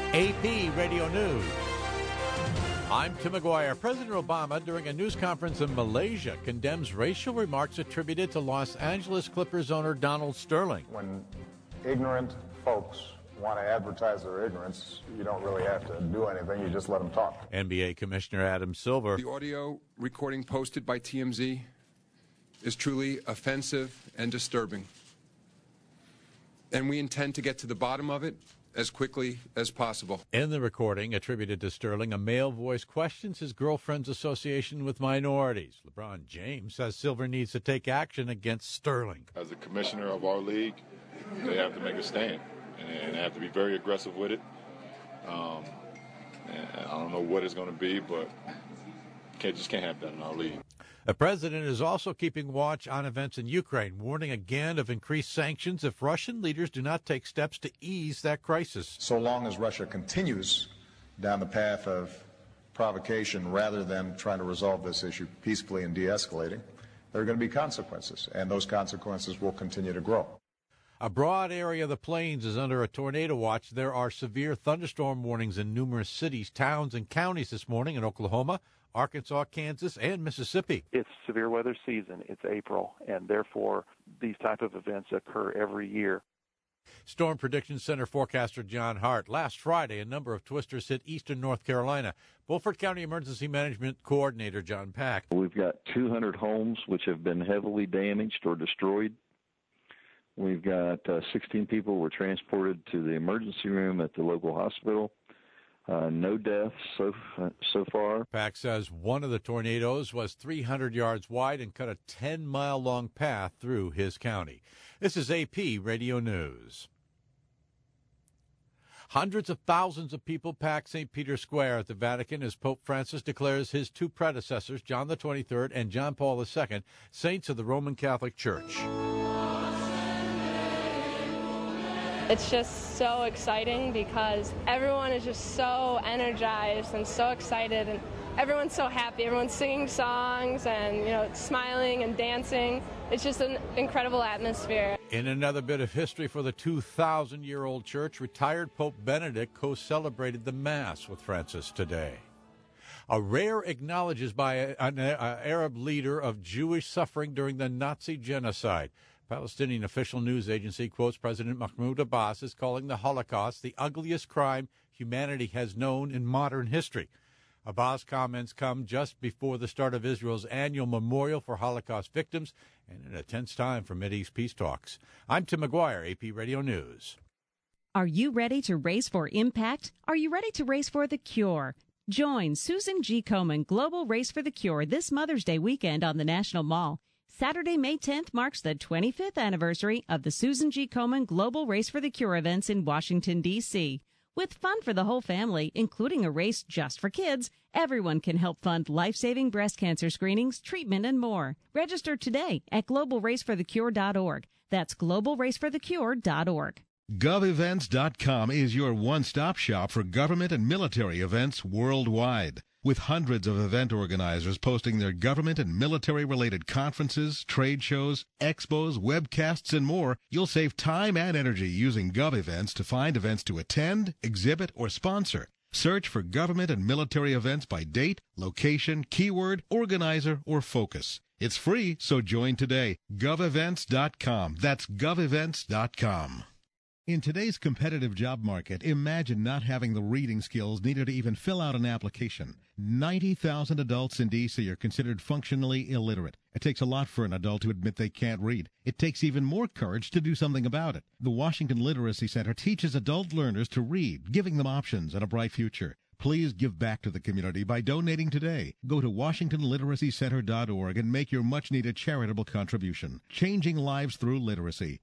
AP Radio News. I'm Tim McGuire. President Obama, during a news conference in Malaysia, condemns racial remarks attributed to Los Angeles Clippers owner Donald Sterling. When ignorant folks want to advertise their ignorance, you don't really have to do anything. You just let them talk. NBA Commissioner Adam Silver. The audio recording posted by TMZ is truly offensive and disturbing. And we intend to get to the bottom of it as quickly as possible. In the recording attributed to Sterling, a male voice questions his girlfriend's association with minorities. LeBron James says Silver needs to take action against Sterling. As the commissioner of our league, they have to make a stand, and they have to be very aggressive with it. And I don't know what it's going to be, but just can't have that in our league. The president is also keeping watch on events in Ukraine, warning again of increased sanctions if Russian leaders do not take steps to ease that crisis. So long as Russia continues down the path of provocation rather than trying to resolve this issue peacefully and de-escalating, there are going to be consequences, and those consequences will continue to grow. A broad area of the plains is under a tornado watch. There are severe thunderstorm warnings in numerous cities, towns, and counties this morning in Oklahoma, Arkansas, Kansas, and Mississippi. It's severe weather season. It's April, and therefore these type of events occur every year. Storm Prediction Center forecaster John Hart. Last Friday, a number of twisters hit eastern North Carolina. Beaufort County Emergency Management Coordinator John Pack. We've got 200 homes which have been heavily damaged or destroyed. We've got 16 people were transported to the emergency room at the local hospital. No deaths so far. Pack says one of the tornadoes was 300 yards wide and cut a 10-mile-long path through his county. This is AP Radio News. Hundreds of thousands of people pack St. Peter's Square at the Vatican as Pope Francis declares his two predecessors, John the 23rd and John Paul II, saints of the Roman Catholic Church. It's just so exciting because everyone is just so energized and so excited, and everyone's so happy. Everyone's singing songs and, smiling and dancing. It's just an incredible atmosphere. In another bit of history for the 2,000-year-old church, retired Pope Benedict co-celebrated the Mass with Francis today. A rare acknowledges by an Arab leader of Jewish suffering during the Nazi genocide. Palestinian official news agency quotes President Mahmoud Abbas as calling the Holocaust the ugliest crime humanity has known in modern history. Abbas' comments come just before the start of Israel's annual memorial for Holocaust victims and in a tense time for Mideast peace talks. I'm Tim McGuire, AP Radio News. Are you ready to race for impact? Are you ready to race for the cure? Join Susan G. Komen Global Race for the Cure this Mother's Day weekend on the National Mall. Saturday, May 10th marks the 25th anniversary of the Susan G. Komen Global Race for the Cure events in Washington, D.C. With fun for the whole family, including a race just for kids, everyone can help fund life-saving breast cancer screenings, treatment, and more. Register today at globalraceforthecure.org. That's globalraceforthecure.org. GovEvents.com is your one-stop shop for government and military events worldwide. With hundreds of event organizers posting their government and military-related conferences, trade shows, expos, webcasts, and more, you'll save time and energy using GovEvents to find events to attend, exhibit, or sponsor. Search for government and military events by date, location, keyword, organizer, or focus. It's free, so join today. GovEvents.com. That's GovEvents.com. In today's competitive job market, imagine not having the reading skills needed to even fill out an application. 90,000 adults in D.C. are considered functionally illiterate. It takes a lot for an adult to admit they can't read. It takes even more courage to do something about it. The Washington Literacy Center teaches adult learners to read, giving them options and a bright future. Please give back to the community by donating today. Go to WashingtonLiteracyCenter.org and make your much-needed charitable contribution. Changing lives through literacy.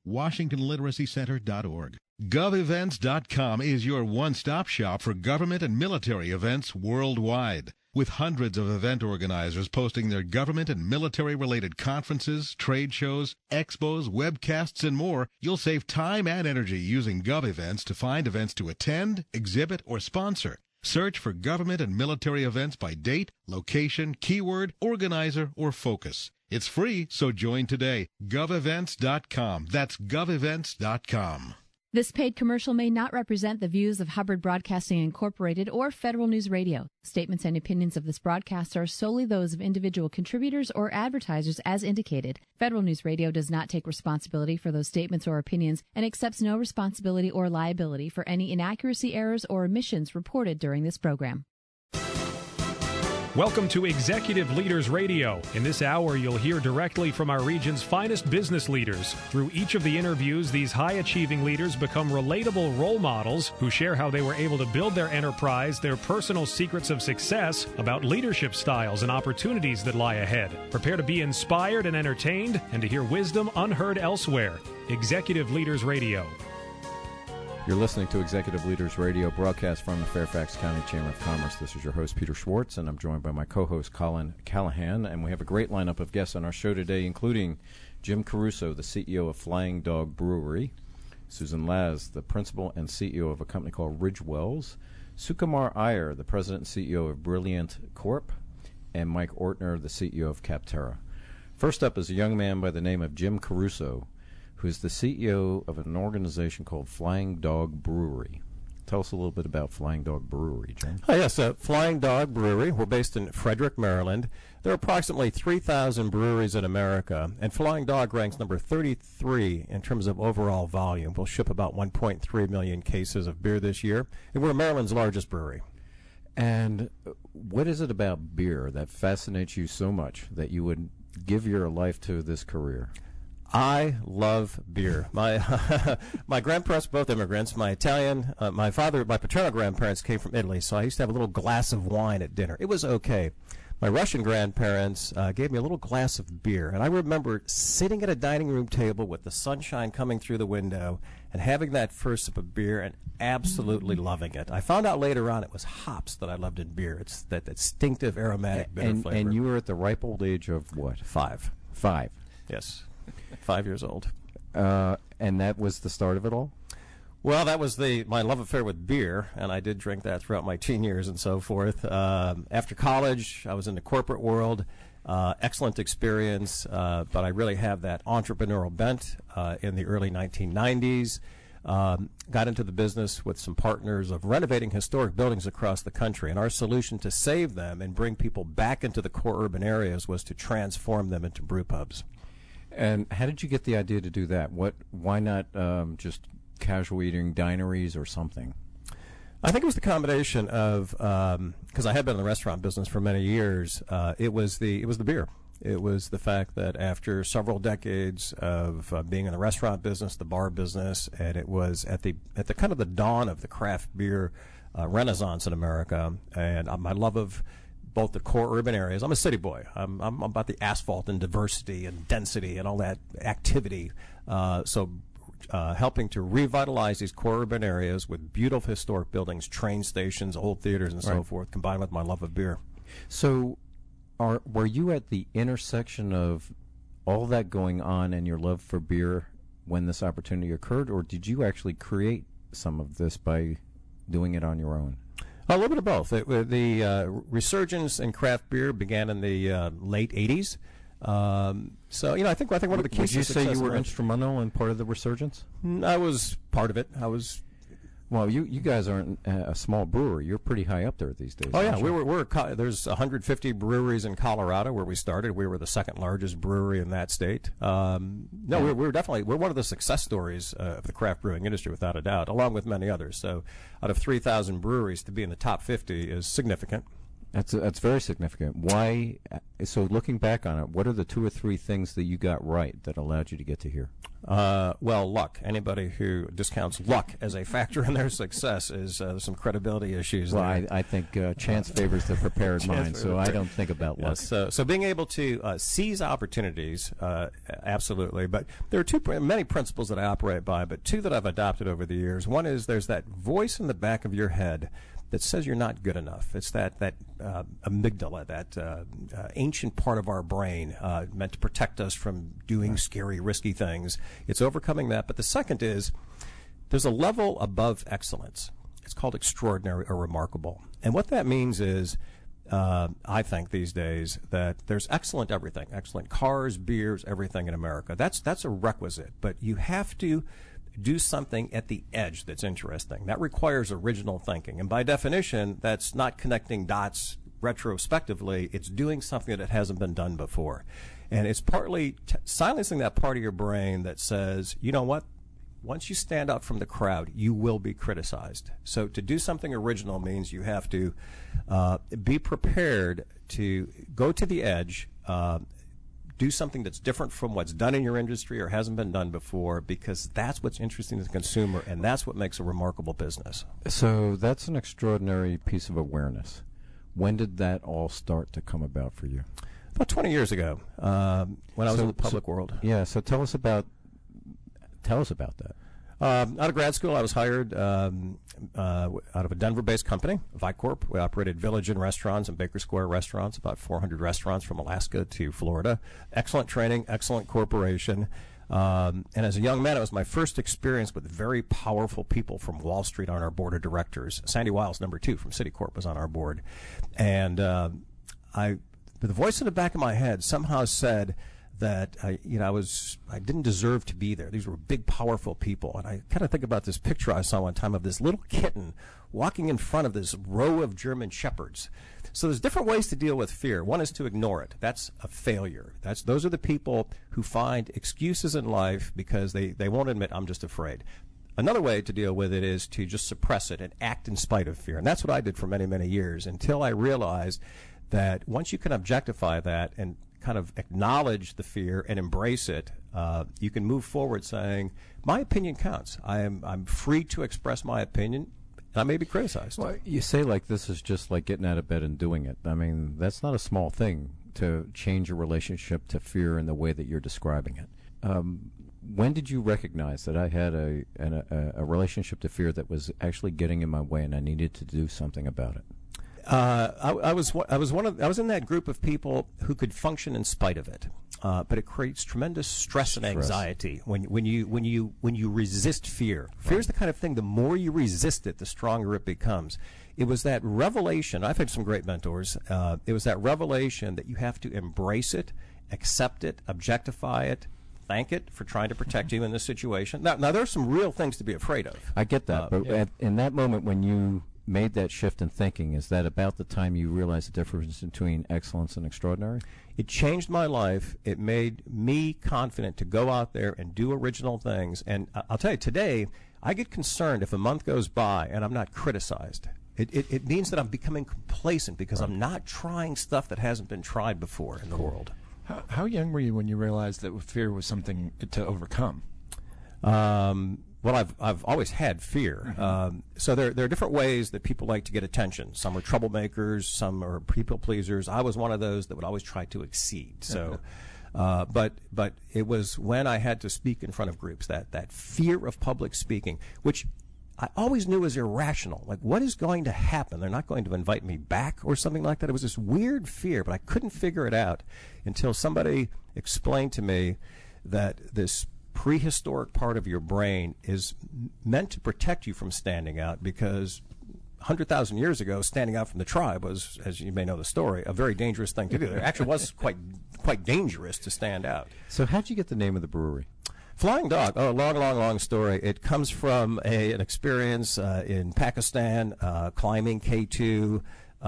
WashingtonLiteracyCenter.org. GovEvents.com is your one-stop shop for government and military events worldwide. With hundreds of event organizers posting their government and military-related conferences, trade shows, expos, webcasts, and more, you'll save time and energy using GovEvents to find events to attend, exhibit, or sponsor. Search for government and military events by date, location, keyword, organizer, or focus. It's free, so join today. GovEvents.com. That's GovEvents.com. This paid commercial may not represent the views of Hubbard Broadcasting Incorporated or Federal News Radio. Statements and opinions of this broadcast are solely those of individual contributors or advertisers as indicated. Federal News Radio does not take responsibility for those statements or opinions and accepts no responsibility or liability for any inaccuracy, errors, or omissions reported during this program. Welcome to Executive Leaders Radio. In this hour, you'll hear directly from our region's finest business leaders. Through each of the interviews, these high-achieving leaders become relatable role models who share how they were able to build their enterprise, their personal secrets of success, about leadership styles and opportunities that lie ahead. Prepare to be inspired and entertained and to hear wisdom unheard elsewhere. Executive Leaders Radio. You're listening to Executive Leaders Radio, broadcast from the Fairfax County Chamber of Commerce. This is your host, Peter Schwartz, and I'm joined by my co-host, Colin Callahan. And we have a great lineup of guests on our show today, including Jim Caruso, the CEO of Flying Dog Brewery, Susan Laz, the principal and CEO of a company called Ridge Wells, Sukumar Iyer, the president and CEO of Brilliant Corp., and Mike Ortner, the CEO of Capterra. First up is a young man by the name of Jim Caruso, who is the CEO of an organization called Flying Dog Brewery. Tell us a little bit about Flying Dog Brewery, Jim. Yes, Flying Dog Brewery. We're based in Frederick, Maryland. There are approximately 3,000 breweries in America, and Flying Dog ranks number 33 in terms of overall volume. We'll ship about 1.3 million cases of beer this year, and we're Maryland's largest brewery. And what is it about beer that fascinates you so much that you would give your life to this career? I love beer. My grandparents, both immigrants. My paternal grandparents came from Italy, so I used to have a little glass of wine at dinner. It was okay. My Russian grandparents gave me a little glass of beer, and I remember sitting at a dining room table with the sunshine coming through the window and having that first sip of beer and absolutely loving it. I found out later on it was hops that I loved in beer. It's that distinctive aromatic bitter flavor. And you were at the ripe old age of what? 5. 5. Yes. 5 years old. And that was the start of it all? Well, that was my love affair with beer, and I did drink that throughout my teen years and so forth. After college, I was in the corporate world. Excellent experience, but I really have that entrepreneurial bent in the early 1990s. Got into the business with some partners of renovating historic buildings across the country, and our solution to save them and bring people back into the core urban areas was to transform them into brew pubs. And how did you get the idea to do that? Why not just casual eating dineries or something? I think it was the combination of because I had been in the restaurant business for many years. It was the beer. It was the fact that after several decades of being in the restaurant business, the bar business, and it was at the kind of the dawn of the craft beer renaissance in America, and my love of both the core urban areas. I'm a city boy. I'm about the asphalt and diversity and density and all that activity. So helping to revitalize these core urban areas with beautiful historic buildings, train stations, old theaters, and so forth, combined with my love of beer. So were you at the intersection of all that going on and your love for beer when this opportunity occurred, or did you actually create some of this by doing it on your own? A little bit of both. The resurgence in craft beer began in the late 80s. So, I think one of the keys to success... Would you say you were instrumental in part of the resurgence? I was part of it. Well, you guys aren't a small brewery. You're pretty high up there these days. Oh, yeah. There's 150 breweries in Colorado where we started. We were the second largest brewery in that state. We're one of the success stories of the craft brewing industry, without a doubt, along with many others. So out of 3,000 breweries, to be in the top 50 is significant. That's very significant. Why? So looking back on it, what are the 2 or 3 things that you got right that allowed you to get to here? Well, luck. Anybody who discounts luck as a factor in their success is some credibility issues. Well, I think chance favors the prepared mind, so I don't think about luck. So being able to seize opportunities, absolutely. But there are many principles that I operate by, but 2 that I've adopted over the years. One is there's that voice in the back of your head that says you're not good enough. It's that amygdala, that ancient part of our brain meant to protect us from doing scary, risky things. It's overcoming that. But the second is there's a level above excellence. It's called extraordinary or remarkable. And what that means is, I think these days, that there's excellent everything, excellent cars, beers, everything in America. That's a requisite. But you have to do something at the edge that's interesting. That requires original thinking. And by definition, that's not connecting dots retrospectively. It's doing something that hasn't been done before. And it's partly silencing that part of your brain that says, you know what? Once you stand out from the crowd, you will be criticized. So to do something original means you have to be prepared to go to the edge, do something that's different from what's done in your industry or hasn't been done before, because that's what's interesting to the consumer, and that's what makes a remarkable business. So that's an extraordinary piece of awareness. When did that all start to come about for you? About 20 years ago, when I was in the public world. Yeah, so tell us about that. Out of grad school, I was hired out of a Denver-based company, Vicorp. We operated Village Inn restaurants and Baker Square restaurants, about 400 restaurants from Alaska to Florida. Excellent training, excellent corporation. And as a young man, it was my first experience with very powerful people from Wall Street on our board of directors. Sandy Wiles, number 2 from Citicorp, was on our board. And the voice in the back of my head somehow said that I didn't deserve to be there. These were big, powerful people. And I kind of think about this picture I saw one time of this little kitten walking in front of this row of German shepherds. So there's different ways to deal with fear. One is to ignore it. That's a failure. Those are the people who find excuses in life because they won't admit, I'm just afraid. Another way to deal with it is to just suppress it and act in spite of fear. And that's what I did for many, many years, until I realized that once you can objectify that and kind of acknowledge the fear and embrace it, you can move forward saying, my opinion counts. I'm free to express my opinion, and I may be criticized. Well, you say like this is just like getting out of bed and doing it. I mean, that's not a small thing to change your relationship to fear in the way that you're describing it. When did you recognize that I had a relationship to fear that was actually getting in my way and I needed to do something about it? I was in that group of people who could function in spite of it, but it creates tremendous stress and anxiety when you resist fear. Fear is the kind of thing. The more you resist it, the stronger it becomes. It was that revelation. I've had some great mentors. It was that revelation that you have to embrace it, accept it, objectify it, thank it for trying to protect you in this situation. Now there are some real things to be afraid of. I get that, but in that moment when you made that shift in thinking, is that about the time you realized the difference between excellence and extraordinary? It changed my life. It made me confident to go out there and do original things. And I'll tell you, today, I get concerned if a month goes by and I'm not criticized. It means that I'm becoming complacent because I'm not trying stuff that hasn't been tried before in the world. How young were you when you realized that fear was something to overcome? Well, I've always had fear. So there are different ways that people like to get attention. Some are troublemakers, some are people pleasers. I was one of those that would always try to exceed. So, but it was when I had to speak in front of groups, that fear of public speaking, which I always knew was irrational. Like, what is going to happen? They're not going to invite me back or something like that. It was this weird fear, but I couldn't figure it out until somebody explained to me that this prehistoric part of your brain is meant to protect you from standing out, because 100,000 years ago, standing out from the tribe was, as you may know the story, a very dangerous thing to do. It actually was quite dangerous to stand out. So how'd you get the name of the brewery? Flying Dog. Oh, long story. It comes from an experience in Pakistan, climbing K2.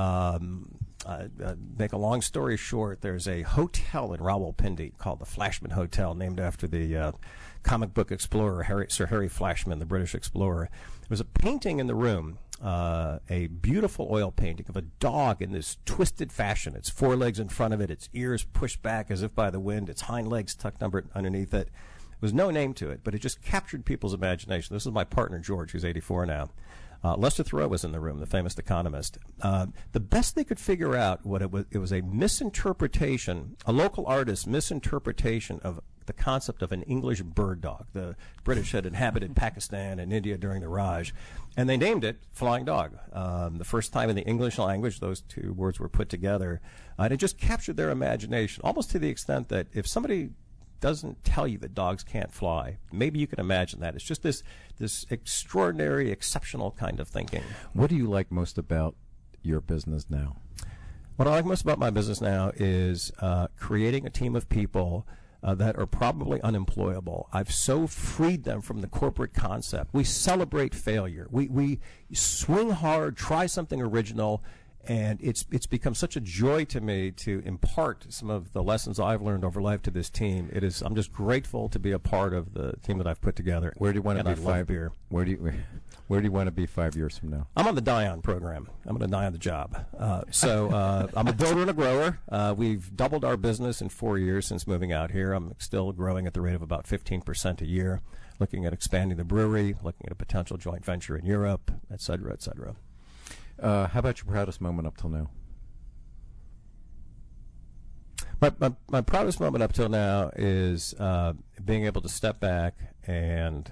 Make a long story short, there's a hotel in Rawalpindi called the Flashman Hotel, named after the comic book explorer Sir Harry Flashman, the British explorer. There was a painting in the room, a beautiful oil painting of a dog in this twisted fashion. Its forelegs in front of it, its ears pushed back as if by the wind, its hind legs tucked underneath it. There was no name to it, but it just captured people's imagination. This is my partner, George, who's 84 now. Lester Thoreau was in the room, the famous economist. The best they could figure out what it was a misinterpretation, a local artist's misinterpretation of the concept of an English bird dog. The British had inhabited Pakistan and India during the Raj, and they named it Flying Dog. The first time in the English language those two words were put together, and it just captured their imagination, almost to the extent that if somebody doesn't tell you that dogs can't fly, maybe you can imagine that. It's just this extraordinary, exceptional kind of thinking. What do you like most about your business now? What I like most about my business now is creating a team of people that are probably unemployable. I've so freed them from the corporate concept. We celebrate failure. We swing hard, try something original, and it's become such a joy to me to impart some of the lessons I've learned over life to this team. I'm just grateful to be a part of the team that I've put together. Where do you want to be beer. Where do you want to be 5 years from now? I'm on the die-on program. I'm going to die on the job. I'm a builder and a grower. We've doubled our business in 4 years since moving out here. I'm still growing at the rate of about 15% a year, looking at expanding the brewery, looking at a potential joint venture in Europe, et cetera, et cetera. How about your proudest moment up till now? My proudest moment up till now is being able to step back and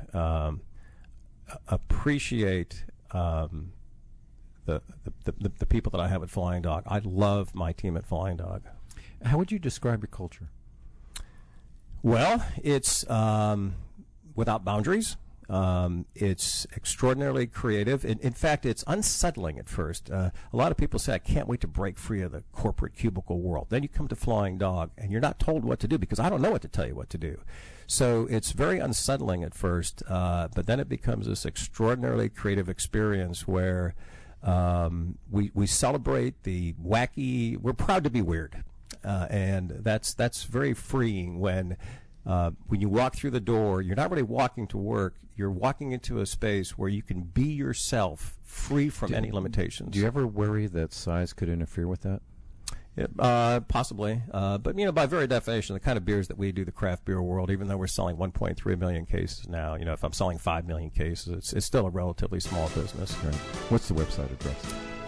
appreciate the people that I have at Flying Dog. I love my team at Flying Dog. How would you describe your culture? Well, it's without boundaries. It's extraordinarily creative. In fact, it's unsettling at first. A lot of people say, I can't wait to break free of the corporate cubicle world. Then you come to Flying Dog, and you're not told what to do because I don't know what to tell you what to do. So it's very unsettling at first, but then it becomes this extraordinarily creative experience where we celebrate the wacky. We're proud to be weird, and that's very freeing when you walk through the door. You're not really walking to work. You're walking into a space where you can be yourself, free from any limitations. Do you ever worry that size could interfere with that? Possibly, but by very definition, the kind of beers that we do, the craft beer world, even though we're selling 1.3 million cases now, if I'm selling 5 million cases, it's still a relatively small business. Right. What's the website address?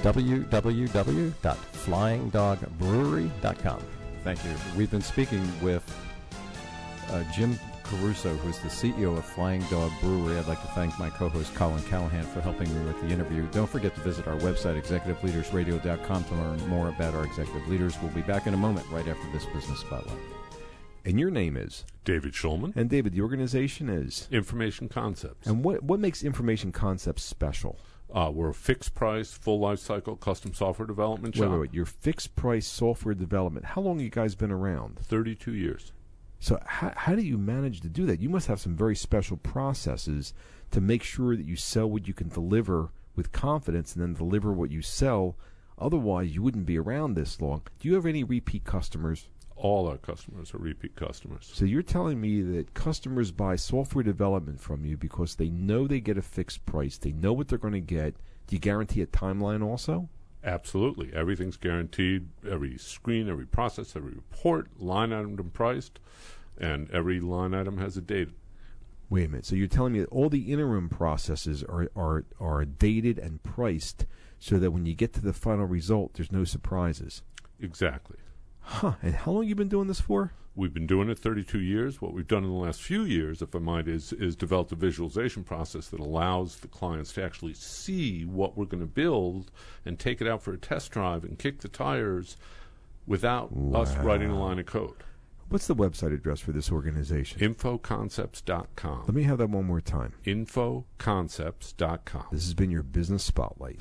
www.flyingdogbrewery.com. Thank you. We've been speaking with Jim Caruso, who's the CEO of Flying Dog Brewery. I'd like to thank my co-host Colin Callahan for helping me with the interview. Don't forget to visit our website, executiveleadersradio.com, to learn more about our executive leaders. We'll be back in a moment right after this Business Spotlight. And your name is? David Schulman. And David, the organization is? Information Concepts. And what makes Information Concepts special? We're a fixed price, full life cycle, custom software development shop. Wait. Your fixed price software development. How long have you guys been around? 32 years. So how do you manage to do that? You must have some very special processes to make sure that you sell what you can deliver with confidence and then deliver what you sell. Otherwise, you wouldn't be around this long. Do you have any repeat customers? All our customers are repeat customers. So you're telling me that customers buy software development from you because they know they get a fixed price. They know what they're going to get. Do you guarantee a timeline also? Absolutely. Everything's guaranteed. Every screen, every process, every report, line item priced, and every line item has a date. Wait a minute. So you're telling me that all the interim processes are dated and priced so that when you get to the final result, there's no surprises? Exactly. Huh. And how long have you been doing this for? We've been doing it 32 years. What we've done in the last few years, if I might, is developed a visualization process that allows the clients to actually see what we're going to build and take it out for a test drive and kick the tires without us writing a line of code. What's the website address for this organization? Infoconcepts.com. Let me have that one more time. Infoconcepts.com. This has been your Business Spotlight.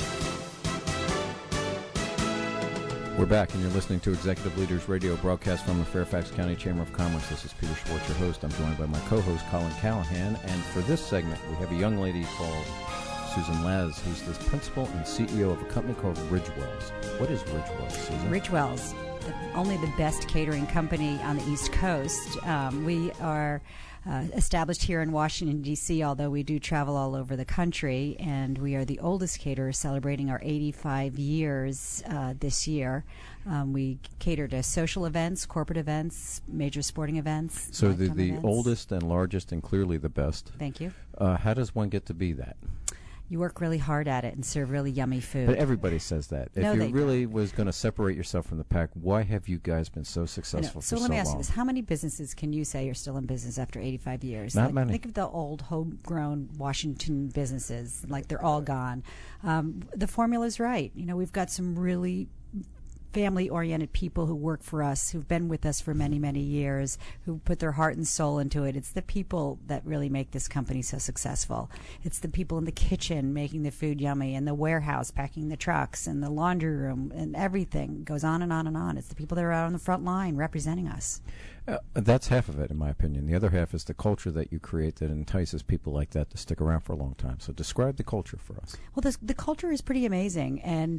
We're back, and you're listening to Executive Leaders Radio, broadcast from the Fairfax County Chamber of Commerce. This is Peter Schwartz, your host. I'm joined by my co-host, Colin Callahan. And for this segment, we have a young lady called Susan Laz, who's the principal and CEO of a company called Ridgewells. What is Ridgewells, Susan? Ridgewells, only the best catering company on the East Coast. We are established here in Washington, D.C., although we do travel all over the country, and we are the oldest caterer, celebrating our 85 years this year. We cater to social events, corporate events, major sporting events. So the oldest and largest and clearly the best. Thank you. How does one get to be that? You work really hard at it and serve really yummy food. But everybody says that. No, if you really was going to separate yourself from the pack, why have you guys been so successful for so long? So let me ask you this. How many businesses can you say are still in business after 85 years? Not many. Think of the old homegrown Washington businesses. Like they're all gone. The formula's right. We've got some really family-oriented people who work for us, who've been with us for many, many years, who put their heart and soul into it. It's the people that really make this company so successful. It's the people in the kitchen making the food yummy, and the warehouse packing the trucks, and the laundry room, and everything goes on and on and on. It's the people that are out on the front line representing us. That's half of it, in my opinion. The other half is the culture that you create that entices people like that to stick around for a long time. So describe the culture for us. Well, the culture is pretty amazing, and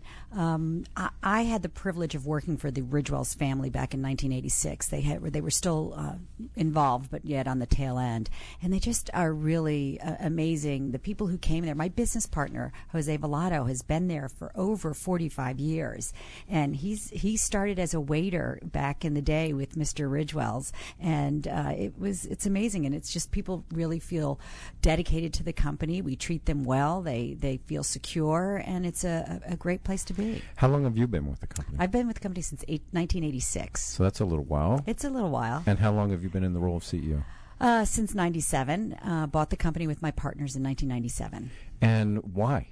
I had the privilege of working for the Ridgewells family back in 1986. They were still involved, but yet on the tail end, and they just are really amazing. The people who came there, my business partner Jose Vallado has been there for over 45 years, and he started as a waiter back in the day with Mr. Ridgewells, and it's amazing, and it's just people really feel dedicated to the company. We treat them well. They feel secure, and it's a great place to be. How long have you been with the company? I've been with the company since 1986. So that's a little while. It's a little while. And how long have you been in the role of CEO? Since 97. Bought the company with my partners in 1997. And why?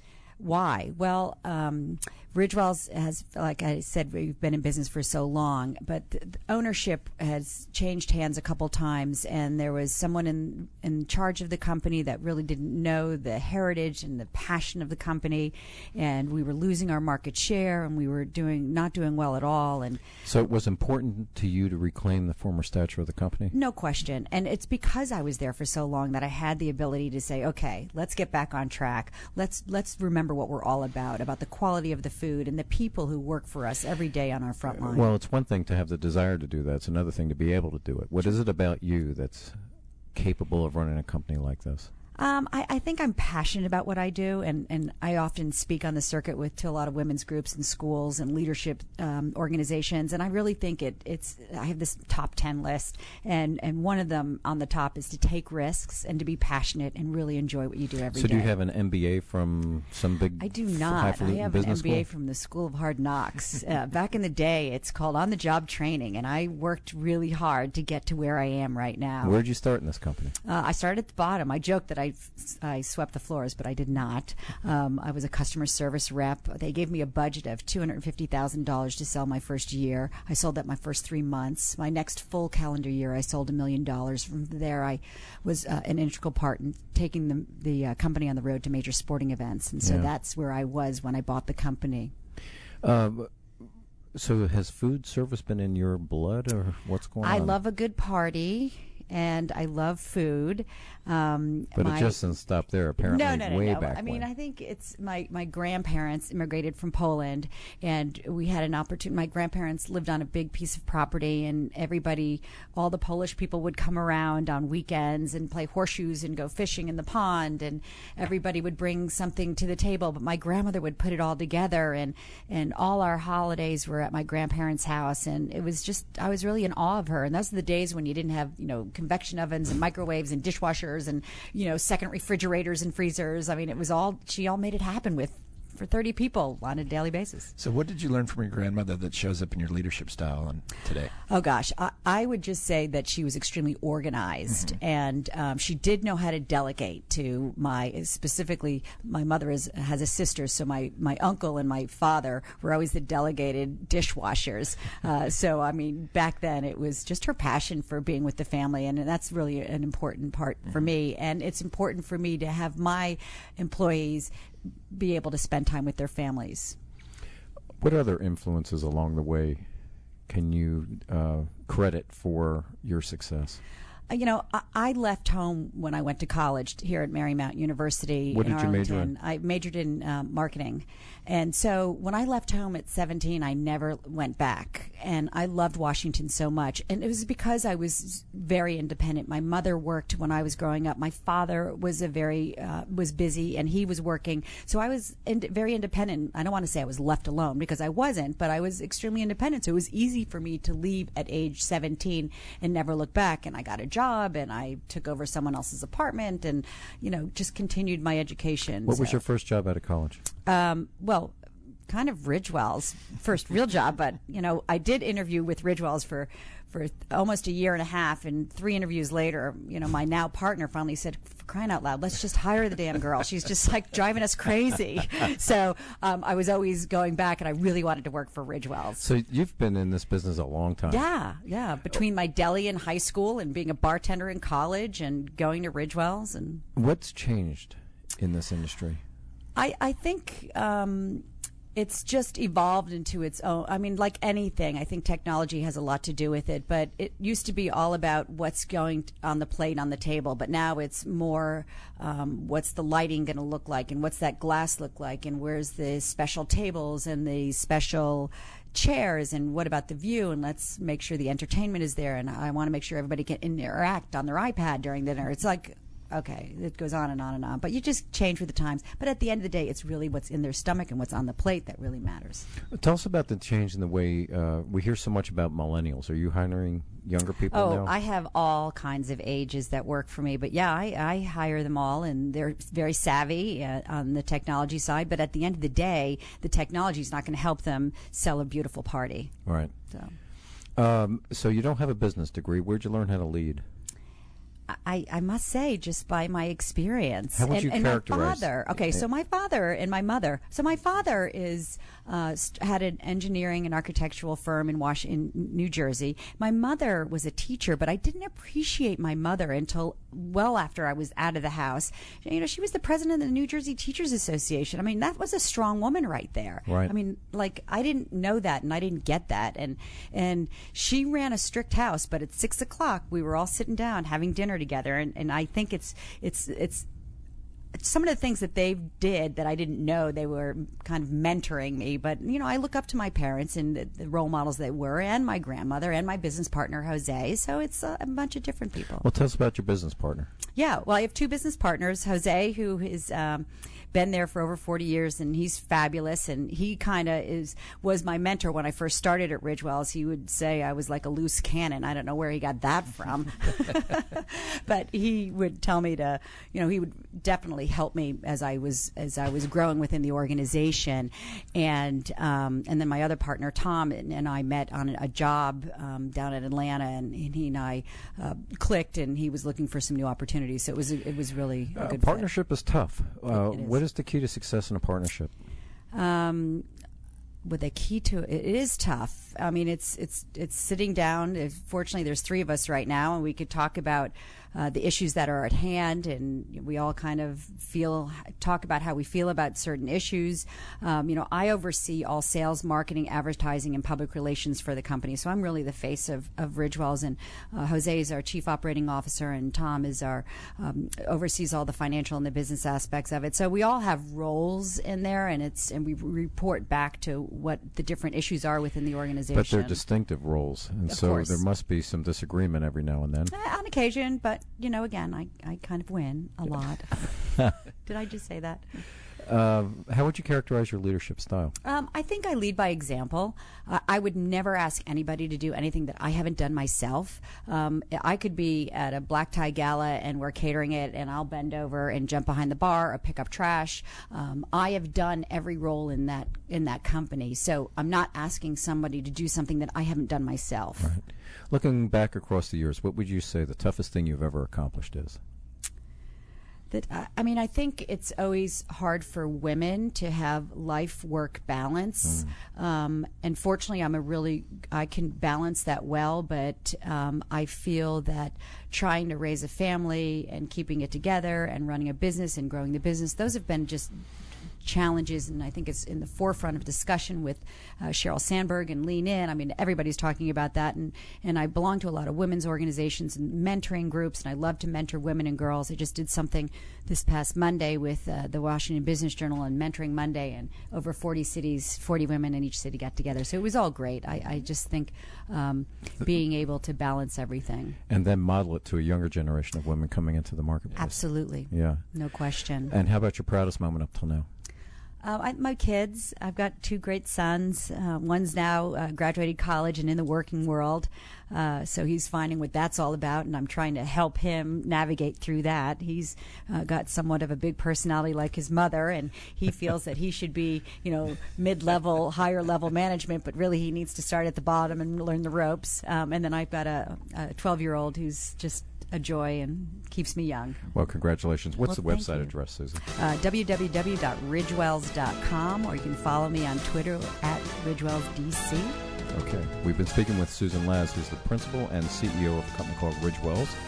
Why? Well, Ridgewells has, like I said, we've been in business for so long, but the ownership has changed hands a couple times, and there was someone in charge of the company that really didn't know the heritage and the passion of the company, and we were losing our market share, and we were not doing well at all. And so it was important to you to reclaim the former stature of the company? No question. And it's because I was there for so long that I had the ability to say, okay, let's get back on track. Let's remember what we're all about the quality of the food and the people who work for us every day on our front line. Well, it's one thing to have the desire to do that. It's another thing to be able to do it. What is it about you that's capable of running a company like this? I think I'm passionate about what I do, and I often speak on the circuit to a lot of women's groups and schools and leadership organizations, and I really think I have this top 10 list, and one of them on the top is to take risks and to be passionate and really enjoy what you do every day. So do you have an MBA from some big I do not. I have an MBA school? from the School of Hard Knocks. Back in the day, it's called on-the-job training, and I worked really hard to get to where I am right now. Where did you start in this company? I started at the bottom. I joked that I swept the floors, but I did not. I was a customer service rep. They gave me a budget of $250,000 to sell my first year. I sold that my first 3 months. My next full calendar year, I sold $1 million. From there, I was an integral part in taking the company on the road to major sporting events. And so that's where I was when I bought the company. So has food service been in your blood, or what's going on? I love a good party, and I love food. But it just doesn't stop there, apparently. No. Back I mean, when. I think it's my grandparents immigrated from Poland, and we had an opportunity. My grandparents lived on a big piece of property, and all the Polish people would come around on weekends and play horseshoes and go fishing in the pond, and everybody would bring something to the table. But my grandmother would put it all together, and all our holidays were at my grandparents' house, and it was just, I was really in awe of her. And those are the days when you didn't have, convection ovens and microwaves and dishwashers and second refrigerators and freezers. I mean, she all made it happen for 30 people on a daily basis. So what did you learn from your grandmother that shows up in your leadership style today? Oh, gosh. I would just say that she was extremely organized, and she did know how to delegate to specifically, my mother has a sister, so my uncle and my father were always the delegated dishwashers. So, I mean, back then it was just her passion for being with the family, and that's really an important part for me. And it's important for me to have my employees be able to spend time with their families. What other influences along the way can you credit for your success? I left home when I went to college here at Marymount University in Arlington. What did you major in? I majored in marketing. And so when I left home at 17, I never went back. And I loved Washington so much. And it was because I was very independent. My mother worked when I was growing up. My father was was busy, and he was working. So I was very independent. I don't want to say I was left alone, because I wasn't, but I was extremely independent. So it was easy for me to leave at age 17 and never look back. And I got a job, and I took over someone else's apartment, and just continued my education. What was your first job out of college? Well, kind of Ridgewell's first real job, but I did interview with Ridgewell's for almost a year and a half, and 3 interviews later, my now partner finally said, for crying out loud, let's just hire the damn girl. She's just like driving us crazy. So I was always going back, and I really wanted to work for Ridgewell's. So you've been in this business a long time. Yeah. Between my deli in high school and being a bartender in college and going to Ridgewell's. And what's changed in this industry? I think It's just evolved into its own. I mean, like anything, I think technology has a lot to do with it. But it used to be all about what's going on the plate on the table. But now it's more what's the lighting going to look like, and what's that glass look like, and where's the special tables and the special chairs, and what about the view, and let's make sure the entertainment is there, and I want to make sure everybody can interact on their iPad during dinner. It's like, okay, it goes on and on and on. But you just change with the times. But at the end of the day, it's really what's in their stomach and what's on the plate that really matters. Tell us about the change in the way we hear so much about millennials. Are you hiring younger people now? Oh, I have all kinds of ages that work for me. But yeah, I hire them all, and they're very savvy on the technology side. But at the end of the day, the technology is not going to help them sell a beautiful party. Right. So you don't have a business degree. Where'd you learn how to lead? I must say, just by my experience. How would you characterize? My father. Okay, so my father and my mother. So my father is had an engineering and architectural firm in New Jersey. My mother was a teacher, but I didn't appreciate my mother until well after I was out of the house. You know, she was the president of the New Jersey Teachers Association. I mean, that was a strong woman right there. Right. I mean, like, I didn't know that, and I didn't get that. And she ran a strict house, but at 6 o'clock we were all sitting down having dinner together, and I think it's some of the things that they did that I didn't know. They were kind of mentoring me, but you know, I look up to my parents and the role models they were, and my grandmother and my business partner Jose. So it's a bunch of different people. Well, tell us about your business partner. Yeah, well, I have two business partners. Jose, who is been there for over 40 years, and he's fabulous. And he kind of was my mentor when I first started at Ridgewell's. He would say I was like a loose cannon. I don't know where he got that from, but he would tell me to, you know, he would definitely help me as I was growing within the organization. And then my other partner Tom and I met on a job down in Atlanta, and he and I clicked, and he was looking for some new opportunities. So it was really a good partnership fit. Is tough. It is. What is the key to success in a partnership? With a key to it is tough. I mean, it's sitting down. Fortunately, there's three of us right now, and we could talk about the issues that are at hand, and we all kind of talk about how we feel about certain issues. You know, I oversee all sales, marketing, advertising, and public relations for the company, so I'm really the face of Ridgewell's, and Jose is our chief operating officer, and Tom is our oversees all the financial and the business aspects of it. So we all have roles in there, and we report back to what the different issues are within the organization. But they're distinctive roles, and of so course. There must be some disagreement every now and then. On occasion, but you know, again, I kind of win a lot. Did I just say that? How would you characterize your leadership style? I think I lead by example. I would never ask anybody to do anything that I haven't done myself. I could be at a black tie gala and we're catering it, and I'll bend over and jump behind the bar or pick up trash. I have done every role in that company, so I'm not asking somebody to do something that I haven't done myself. Right. Looking back across the years, what would you say the toughest thing you've ever accomplished is? I mean, I think it's always hard for women to have life-work balance. And fortunately, I can balance that well, but I feel that trying to raise a family and keeping it together and running a business and growing the business, those have been just challenges, and I think it's in the forefront of discussion with Sheryl Sandberg and Lean In. I mean, everybody's talking about that, and I belong to a lot of women's organizations and mentoring groups, and I love to mentor women and girls. I just did something this past Monday with the Washington Business Journal on Mentoring Monday, and over 40 cities, 40 women in each city got together. So it was all great. I just think being able to balance everything. And then model it to a younger generation of women coming into the marketplace. Absolutely. Yeah. No question. And how about your proudest moment up till now? My kids. I've got two great sons. One's now graduated college and in the working world, so he's finding what that's all about, and I'm trying to help him navigate through that. He's got somewhat of a big personality like his mother, and he feels that he should be, you know, mid-level, higher-level management, but really he needs to start at the bottom and learn the ropes. And then I've got a 12-year-old who's just a joy and keeps me young. Well, congratulations. What's the website address, Susan? www.ridgewells.com, or you can follow me on Twitter at RidgewellsDC. Okay. We've been speaking with Susan Laz, who's the principal and CEO of a company called Ridgewell's.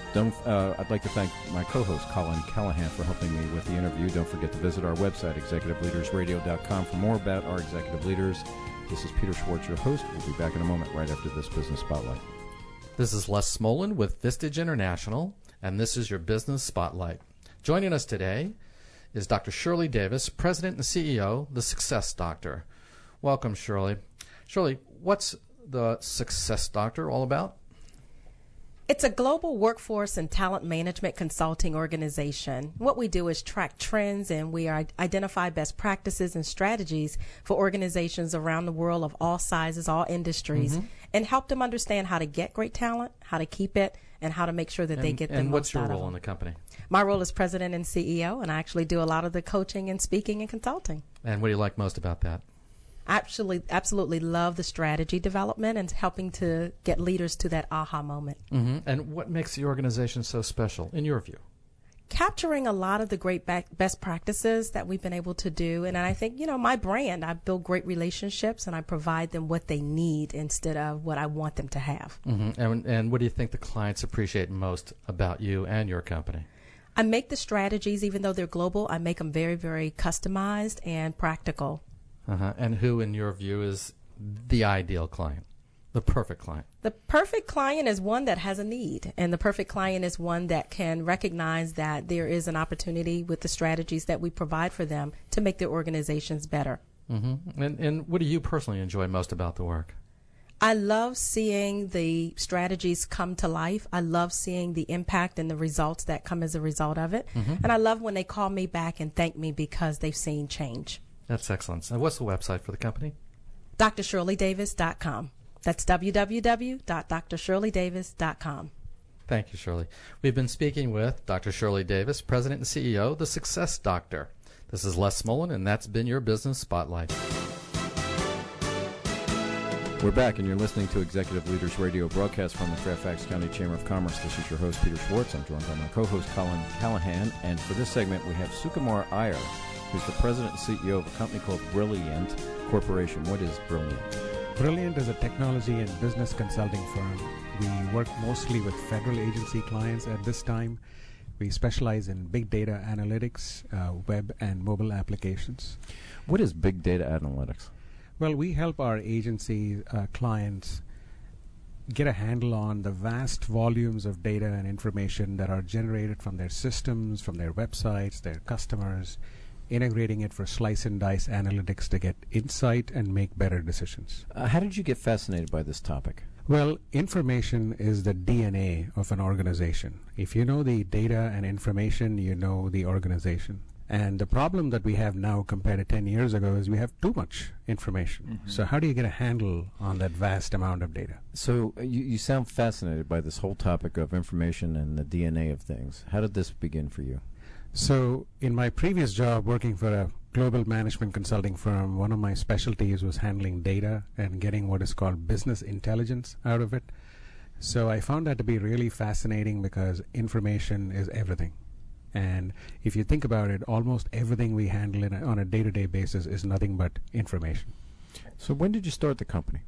I'd like to thank my co-host, Colin Callahan, for helping me with the interview. Don't forget to visit our website, executiveleadersradio.com, for more about our executive leaders. This is Peter Schwartz, your host. We'll be back in a moment right after this Business Spotlight. This is Les Smolin with Vistage International, and this is your Business Spotlight. Joining us today is Dr. Shirley Davis, President and CEO, The Success Doctor. Welcome, Shirley. Shirley, what's the Success Doctor all about? It's a global workforce and talent management consulting organization. What we do is track trends, and we identify best practices and strategies for organizations around the world of all sizes, all industries, and help them understand how to get great talent, how to keep it, and how to make sure that they get the most out of it. And what's your role in the company? My role is president and CEO, and I actually do a lot of the coaching and speaking and consulting. And what do you like most about that? I absolutely love the strategy development and helping to get leaders to that aha moment. And what makes the organization so special, in your view? Capturing a lot of the great best practices that we've been able to do. And I think, my brand, I build great relationships and I provide them what they need instead of what I want them to have. And what do you think the clients appreciate most about you and your company? I make the strategies, even though they're global, I make them very, very customized and practical. And who, in your view, is the ideal client, the perfect client? The perfect client is one that has a need, and the perfect client is one that can recognize that there is an opportunity with the strategies that we provide for them to make their organizations better. And what do you personally enjoy most about the work? I love seeing the strategies come to life. I love seeing the impact and the results that come as a result of it. And I love when they call me back and thank me because they've seen change. That's excellent. And what's the website for the company? drshirleydavis.com. That's www.drshirleydavis.com. Thank you, Shirley. We've been speaking with Dr. Shirley Davis, President and CEO, The Success Doctor. This is Les Smolin, and that's been your Business Spotlight. We're back, and you're listening to Executive Leaders Radio, broadcast from the Fairfax County Chamber of Commerce. This is your host, Peter Schwartz. I'm joined by my co-host, Colin Callahan. And for this segment, we have Sukumar Iyer, who's the president and CEO of a company called Brilliant Corporation. What is Brilliant? Brilliant is a technology and business consulting firm. We work mostly with federal agency clients at this time. We specialize in big data analytics, web and mobile applications. What is big data analytics? Well, we help our agency clients get a handle on the vast volumes of data and information that are generated from their systems, from their websites, their customers, integrating it for slice and dice analytics to get insight and make better decisions. How did you get fascinated by this topic? Well, information is the DNA of an organization. If you know the data and information, you know the organization. And the problem that we have now compared to 10 years ago is we have too much information. So how do you get a handle on that vast amount of data? So you sound fascinated by this whole topic of information and the DNA of things. How did this begin for you? So in my previous job working for a global management consulting firm, one of my specialties was handling data and getting what is called business intelligence out of it. So I found that to be really fascinating because information is everything. And if you think about it, almost everything we handle on a day-to-day basis is nothing but information. So when did you start the company?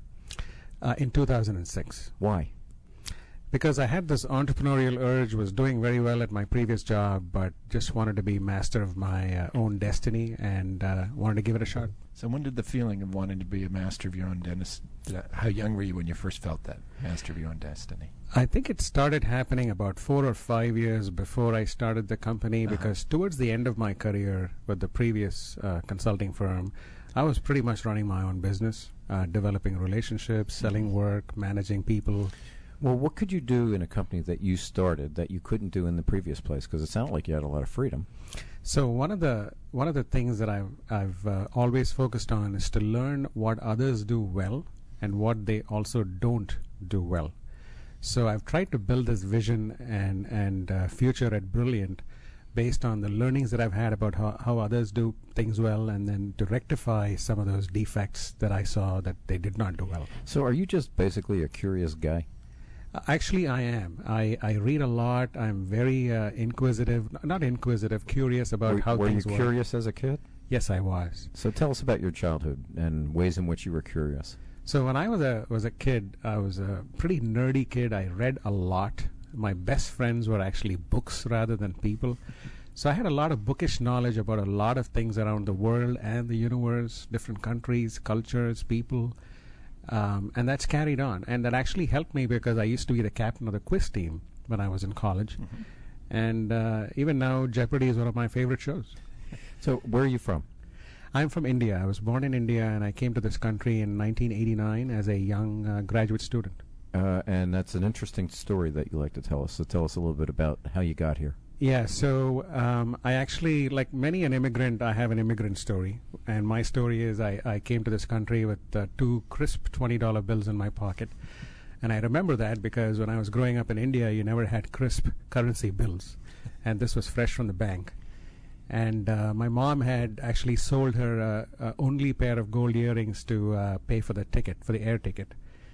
In 2006. Why? Because I had this entrepreneurial urge, was doing very well at my previous job, but just wanted to be master of my own destiny and wanted to give it a shot. So when did the feeling of wanting to be a master of your own dentist, how young were you when you first felt that, master of your own destiny? I think it started happening about 4 or 5 years before I started the company, because towards the end of my career with the previous consulting firm, I was pretty much running my own business, developing relationships, selling work, managing people. Well, what could you do in a company that you started that you couldn't do in the previous place? Because it sounded like you had a lot of freedom. So one of the things that I've always focused on is to learn what others do well and what they also don't do well. So I've tried to build this vision and future at Brilliant based on the learnings that I've had about how others do things well, and then to rectify some of those defects that I saw that they did not do well. So are you just basically a curious guy? Actually, I am. I read a lot. I'm very curious about how things work. Were you curious as a kid? Yes, I was. So tell us about your childhood and ways in which you were curious. So when I was a kid, I was a pretty nerdy kid. I read a lot. My best friends were actually books rather than people. So I had a lot of bookish knowledge about a lot of things around the world and the universe, different countries, cultures, people. And that's carried on. And that actually helped me because I used to be the captain of the quiz team when I was in college. Mm-hmm. And even now, Jeopardy is one of my favorite shows. So where are you from? I'm from India. I was born in India, and I came to this country in 1989 as a young graduate student. And that's an interesting story that you like to tell us. So tell us a little bit about how you got here. Yeah, so I actually, like many an immigrant, I have an immigrant story. And my story is I came to this country with 2 crisp $20 bills in my pocket. And I remember that because when I was growing up in India, you never had crisp currency bills. And this was fresh from the bank. And my mom had actually sold her only pair of gold earrings to pay for the ticket, for the air ticket.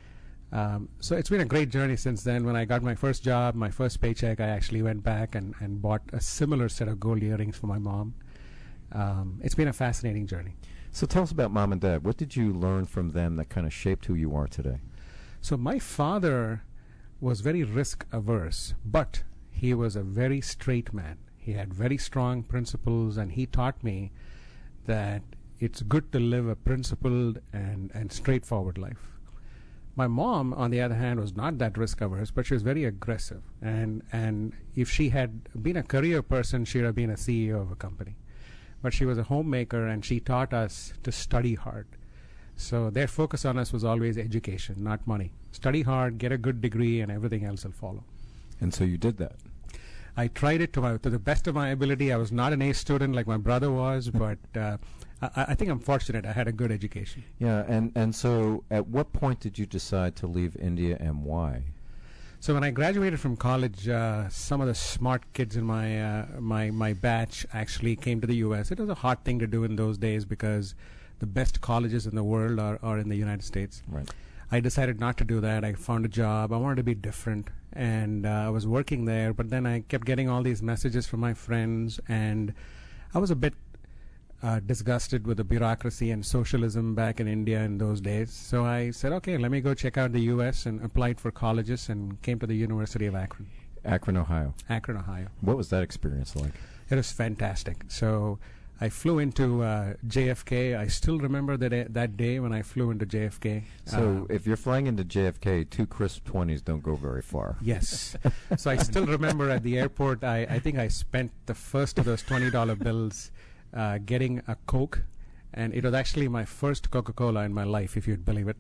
So it's been a great journey since then. When I got my first job, my first paycheck, I actually went back and bought a similar set of gold earrings for my mom. It's been a fascinating journey. So tell us about Mom and Dad. What did you learn from them that kind of shaped who you are today? So my father was very risk averse, but he was a very straight man. He had very strong principles, and he taught me that it's good to live a principled and straightforward life. My mom, on the other hand, was not that risk averse, but she was very aggressive. And if she had been a career person, she would have been a CEO of a company. But she was a homemaker, and she taught us to study hard. So their focus on us was always education, not money. Study hard, get a good degree, and everything else will follow. And so you did that. I tried it to the best of my ability. I was not an A student like my brother was, but I think I'm fortunate. I had a good education. Yeah, and so at what point did you decide to leave India, and why? So when I graduated from college, some of the smart kids in my batch actually came to the U.S. It was a hard thing to do in those days because the best colleges in the world are in the United States. Right. I decided not to do that. I found a job. I wanted to be different. And I was working there, but then I kept getting all these messages from my friends, and I was a bit disgusted with the bureaucracy and socialism back in India in those days. So I said, okay, let me go check out the U.S. and applied for colleges and came to the University of Akron. Akron, Ohio. Akron, Ohio. What was that experience like? It was fantastic. So I flew into JFK. I still remember that day when I flew into JFK. So if you're flying into JFK, 2 crisp 20s don't go very far. Yes. So I still remember at the airport, I think I spent the first of those $20 bills getting a Coke. And it was actually my first Coca-Cola in my life, if you'd believe it.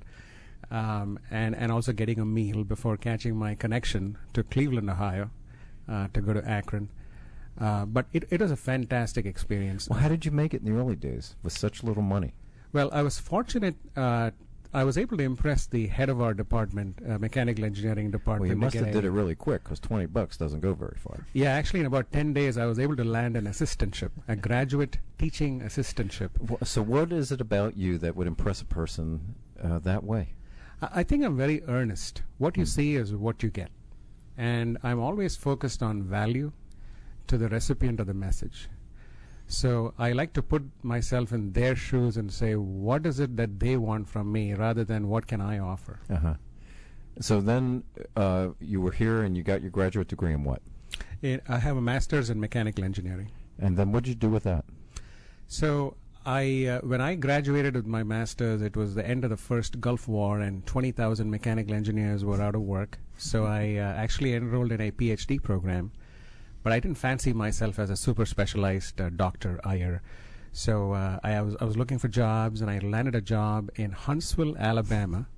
And also getting a meal before catching my connection to Cleveland, Ohio, to go to Akron. But it was a fantastic experience. Well, how did you make it in the early days with such little money? Well, I was fortunate. I was able to impress the head of our department, mechanical engineering department. Well, you must have did it really quick because $20 doesn't go very far. Yeah, actually, in about 10 days, I was able to land an assistantship, a graduate teaching assistantship. So what is it about you that would impress a person that way? I think I'm very earnest. What you see is what you get. And I'm always focused on value to the recipient of the message. So I like to put myself in their shoes and say, what is it that they want from me rather than what can I offer? Uh-huh. So then you were here and you got your graduate degree in what? I have a master's in mechanical engineering. And then what did you do with that? So when I graduated with my master's, it was the end of the first Gulf War and 20,000 mechanical engineers were out of work. So I actually enrolled in a PhD program. But I didn't fancy myself as a super specialized doctor either. So I was looking for jobs, and I landed a job in Huntsville, Alabama.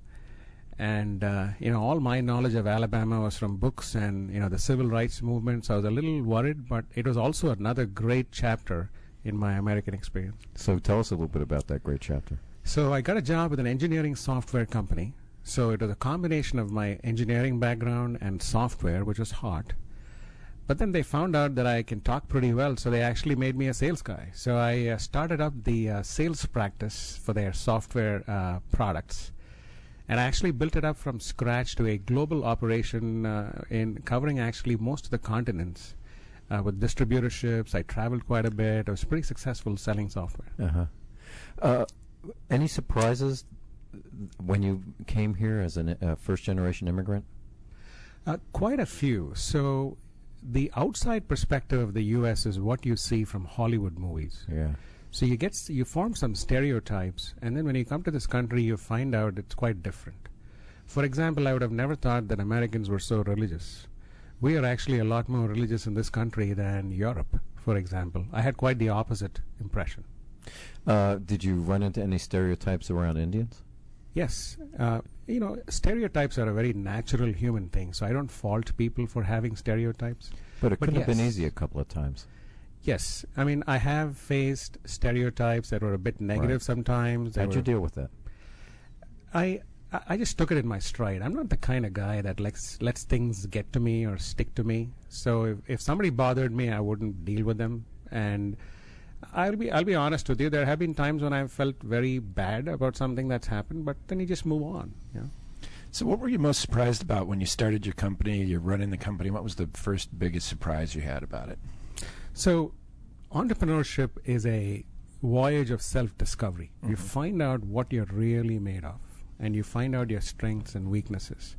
And all my knowledge of Alabama was from books and the civil rights movement. So I was a little worried, but it was also another great chapter in my American experience. So tell us a little bit about that great chapter. So I got a job with an engineering software company. So it was a combination of my engineering background and software, which was hot. But then they found out that I can talk pretty well, so they actually made me a sales guy. So I started up the sales practice for their software products. And I actually built it up from scratch to a global operation in covering actually most of the continents with distributorships. I traveled quite a bit. I was pretty successful selling software. Uh-huh. Any surprises when you came here as a first-generation immigrant? Quite a few. So the outside perspective of the U.S. is what you see from Hollywood movies. Yeah. So you form some stereotypes, and then when you come to this country, you find out it's quite different. For example, I would have never thought that Americans were so religious. We are actually a lot more religious in this country than Europe, for example. I had quite the opposite impression. Did you run into any stereotypes around Indians? Yes. Stereotypes are a very natural human thing, so I don't fault people for having stereotypes. But it couldn't have been yes. easy a couple of times. Yes. I mean, I have faced stereotypes that were a bit negative sometimes. How'd you deal with that? I just took it in my stride. I'm not the kind of guy that lets things get to me or stick to me. So if somebody bothered me, I wouldn't deal with them. And I'll be honest with you. There have been times when I've felt very bad about something that's happened, but then you just move on. Yeah. So what were you most surprised about when you started your company, you're running the company? What was the first biggest surprise you had about it? So entrepreneurship is a voyage of self-discovery. You find out what you're really made of, and you find out your strengths and weaknesses.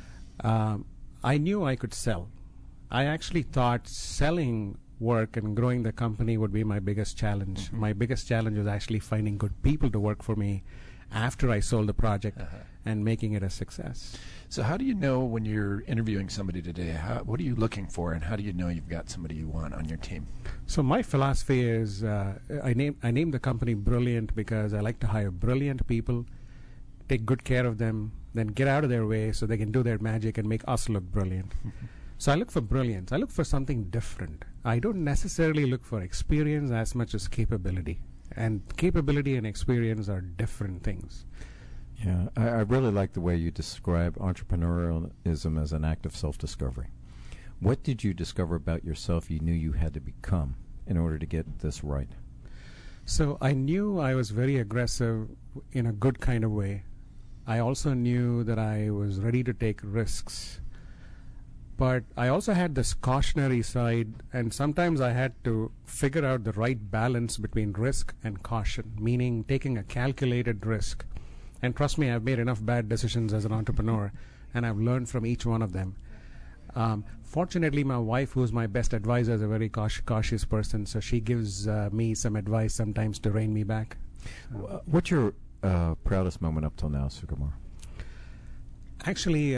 I knew I could sell. I actually thought selling work and growing the company would be my biggest challenge. My biggest challenge was actually finding good people to work for me after I sold the project and making it a success. So how do you know when you're interviewing somebody today, what are you looking for, and how do you know you've got somebody you want on your team? So my philosophy is I named the company Brilliant because I like to hire brilliant people, take good care of them, then get out of their way so they can do their magic and make us look brilliant. So I look for brilliance. I look for something different. I don't necessarily look for experience as much as capability. And capability and experience are different things. Yeah, I really like the way you describe entrepreneurialism as an act of self-discovery. What did you discover about yourself you knew you had to become in order to get this right? So I knew I was very aggressive in a good kind of way. I also knew that I was ready to take risks. But I also had this cautionary side, and sometimes I had to figure out the right balance between risk and caution, meaning taking a calculated risk. And trust me, I've made enough bad decisions as an entrepreneur, and I've learned from each one of them. Fortunately, my wife, who's my best advisor, is a very cautious person, so she gives me some advice sometimes to rein me back. What's your proudest moment up till now, Sukumar? Actually,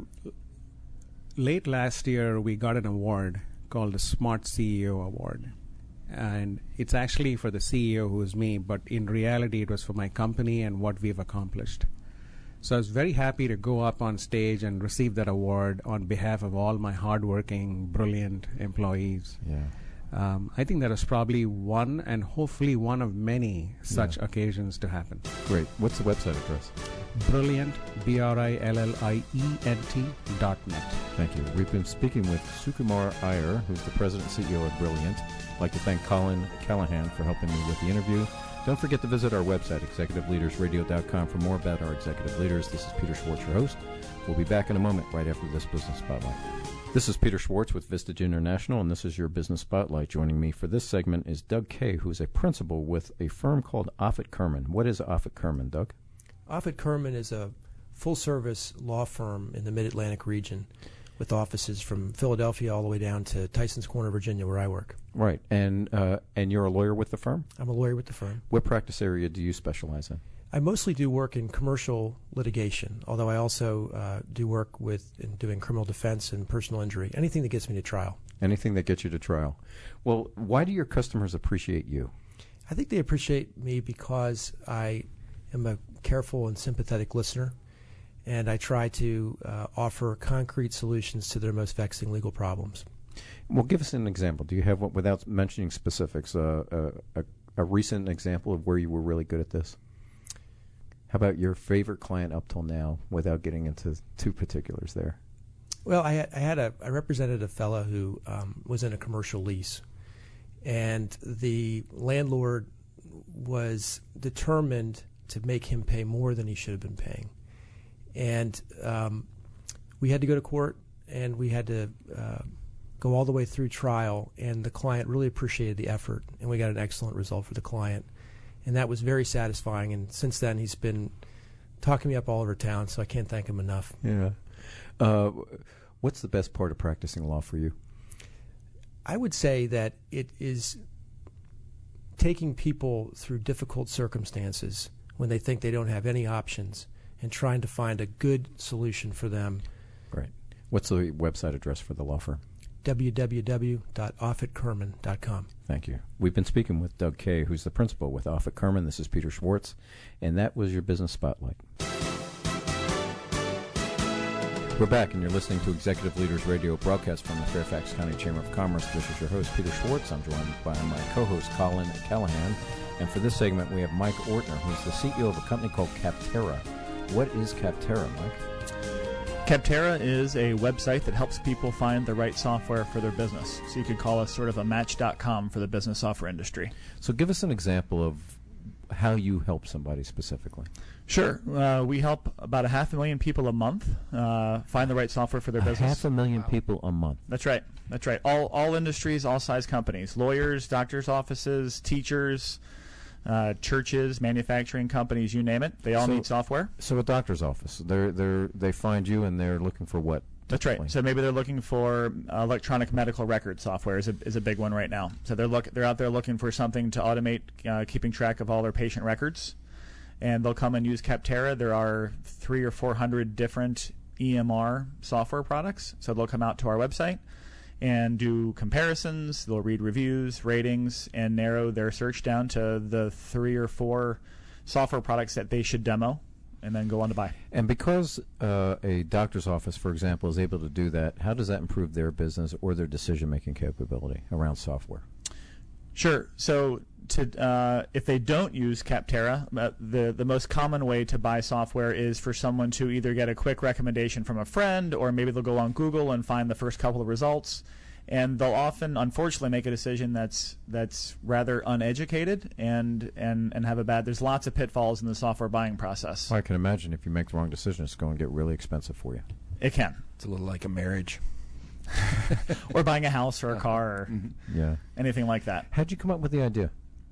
late last year, we got an award called the Smart CEO Award. And it's actually for the CEO, who is me, but in reality, it was for my company and what we've accomplished. So I was very happy to go up on stage and receive that award on behalf of all my hardworking, brilliant employees. Yeah. I think that was probably one and hopefully one of many such occasions to happen. Great. What's the website address? Brilliant, BRILLIENT.net. Thank you. We've been speaking with Sukumar Iyer, who's the president and CEO of Brilliant. I'd like to thank Colin Callahan for helping me with the interview. Don't forget to visit our website, executiveleadersradio.com, for more about our executive leaders. This is Peter Schwartz, your host. We'll be back in a moment right after this Business Spotlight. This is Peter Schwartz with Vistage International, and this is your Business Spotlight. Joining me for this segment is Doug Kay, who's a principal with a firm called Offit Kerman. What is Offit Kerman, Doug? Offit Kerman is a full-service law firm in the Mid-Atlantic region with offices from Philadelphia all the way down to Tysons Corner, Virginia, where I work. Right. And you're a lawyer with the firm? I'm a lawyer with the firm. What practice area do you specialize in? I mostly do work in commercial litigation, although I also do work in doing criminal defense and personal injury, anything that gets me to trial. Anything that gets you to trial. Well, why do your customers appreciate you? I think they appreciate me because I am a careful and sympathetic listener, and I try to offer concrete solutions to their most vexing legal problems. Well, give us an example. Do you have, without mentioning specifics, a recent example of where you were really good at this? How about your favorite client up till now, without getting into too particulars there? Well, I represented a fellow who was in a commercial lease, and the landlord was determined to make him pay more than he should have been paying. And we had to go to court, and we had to go all the way through trial, and the client really appreciated the effort, and we got an excellent result for the client. And that was very satisfying, and since then he's been talking me up all over town, so I can't thank him enough. Yeah. What's the best part of practicing law for you? I would say that it is taking people through difficult circumstances when they think they don't have any options and trying to find a good solution for them. Right. What's the website address for the law firm? www.offitkerman.com. Thank you. We've been speaking with Doug Kaye, who's the principal with Offit Kerman. This is Peter Schwartz, and that was your Business Spotlight. We're back, and you're listening to Executive Leaders Radio, broadcast from the Fairfax County Chamber of Commerce. This is your host, Peter Schwartz. I'm joined by my co-host, Colin Callahan. And for this segment, we have Mike Ortner, who's the CEO of a company called Capterra. What is Capterra, Mike? Capterra is a website that helps people find the right software for their business. So you could call us sort of a Match.com for the business software industry. So give us an example of how you help somebody specifically. Sure. We help about 500,000 people a month find the right software for their business. 500,000 people a month. That's right. That's right. All industries, all size companies, lawyers, doctors' offices, teachers, churches, manufacturing companies, you name it. They all need software. So a doctor's office, they find you and they're looking for what? That's right. So maybe they're looking for electronic medical record software is a big one right now. So they're out there looking for something to automate keeping track of all their patient records, and they'll come and use Capterra. There are 300 or 400 different EMR software products. So they'll come out to our website and do comparisons. They'll read reviews, ratings, and narrow their search down to the 3 or 4 software products that they should demo and then go on to buy. And because a doctor's office, for example, is able to do that, how does that improve their business or their decision-making capability around software? Sure. So if they don't use Capterra, the most common way to buy software is for someone to either get a quick recommendation from a friend, or maybe they'll go on Google and find the first couple of results. And they'll often, unfortunately, make a decision that's rather uneducated and have a bad. There's lots of pitfalls in the software buying process. Well, I can imagine if you make the wrong decision, it's going to get really expensive for you. It can. It's a little like a marriage. Or buying a house or a car or anything like that. How'd you come up with the idea?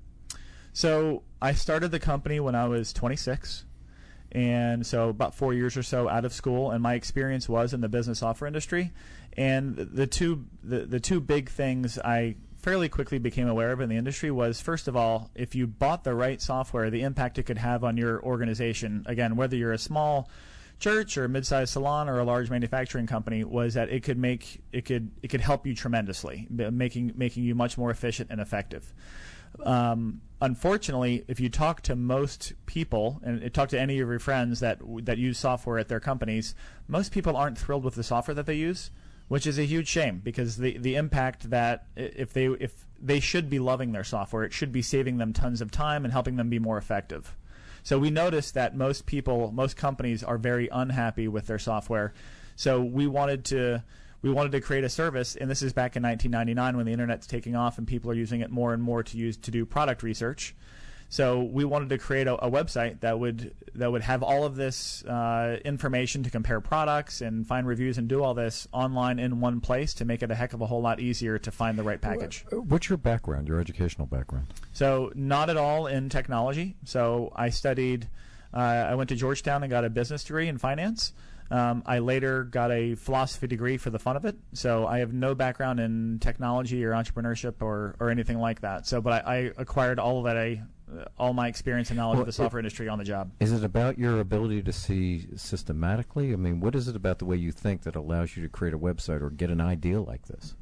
So I started the company when I was 26. And so about 4 years or so out of school, and my experience was in the business software industry. And the two big things I fairly quickly became aware of in the industry was, first of all, if you bought the right software, the impact it could have on your organization, again, whether you're a small church or a mid-sized salon or a large manufacturing company, was that it could help you tremendously, making you much more efficient and effective. Unfortunately, if you talk to most people and talk to any of your friends that use software at their companies, most people aren't thrilled with the software that they use, which is a huge shame, because the impact that if they should be loving their software, it should be saving them tons of time and helping them be more effective. So we noticed that most companies are very unhappy with their software. So we wanted to create a service, and this is back in 1999 when the internet's taking off and people are using it more and more to do product research. So we wanted to create a website that would have all of this information to compare products and find reviews and do all this online in one place to make it a heck of a whole lot easier to find the right package. What's your background, your educational background? So not at all in technology. So I studied, I went to Georgetown and got a business degree in finance. I later got a philosophy degree for the fun of it, so I have no background in technology or entrepreneurship or anything like that. So, but I acquired all my experience and knowledge of the software industry on the job. Is it about your ability to see systematically? I mean, what is it about the way you think that allows you to create a website or get an idea like this?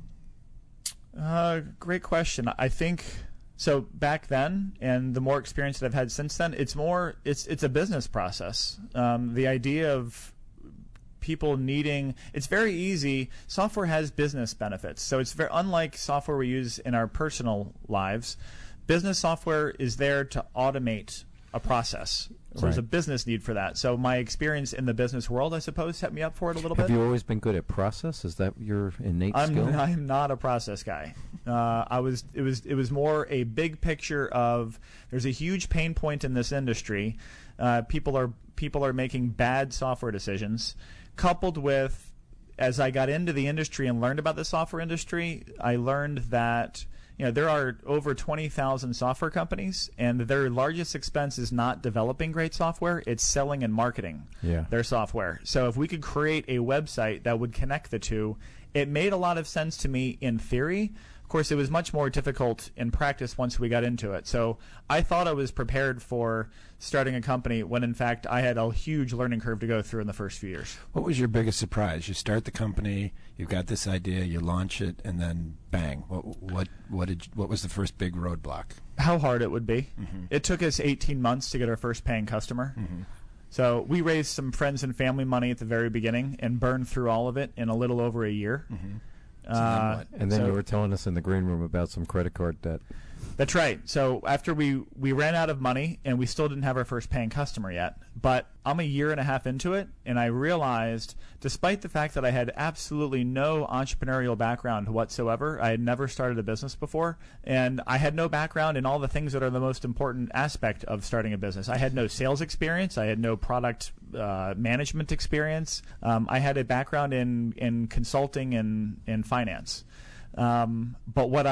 Great question. I think so. Back then, and the more experience that I've had since then, it's a business process. The idea of people needing, it's very easy. Software has business benefits, so it's very unlike software we use in our personal lives. Business software is there to automate a process. So there's a business need for that. So my experience in the business world, I suppose, set me up for it a little bit. Have you always been good at process? Is that your innate skill? I'm not a process guy. It was more a big picture of, there's a huge pain point in this industry. People are making bad software decisions, coupled with, as I got into the industry and learned about the software industry, I learned that there are over 20,000 software companies, and their largest expense is not developing great software, it's selling and marketing their software. So if we could create a website that would connect the two, it made a lot of sense to me in theory. Of course, it was much more difficult in practice once we got into it. So I thought I was prepared for starting a company when, in fact, I had a huge learning curve to go through in the first few years. What was your biggest surprise? You start the company, you've got this idea, you launch it, and then bang. What was the first big roadblock? How hard it would be. Mm-hmm. It took us 18 months to get our first paying customer. Mm-hmm. So we raised some friends and family money at the very beginning and burned through all of it in a little over a year. Mm-hmm. And then you were telling us in the green room about some credit card debt. That's right. So after we ran out of money, and we still didn't have our first paying customer yet, but I'm a year and a half into it, and I realized, despite the fact that I had absolutely no entrepreneurial background whatsoever, I had never started a business before, and I had no background in all the things that are the most important aspect of starting a business. I had no sales experience. I had no product management experience. I had a background in consulting and finance. But what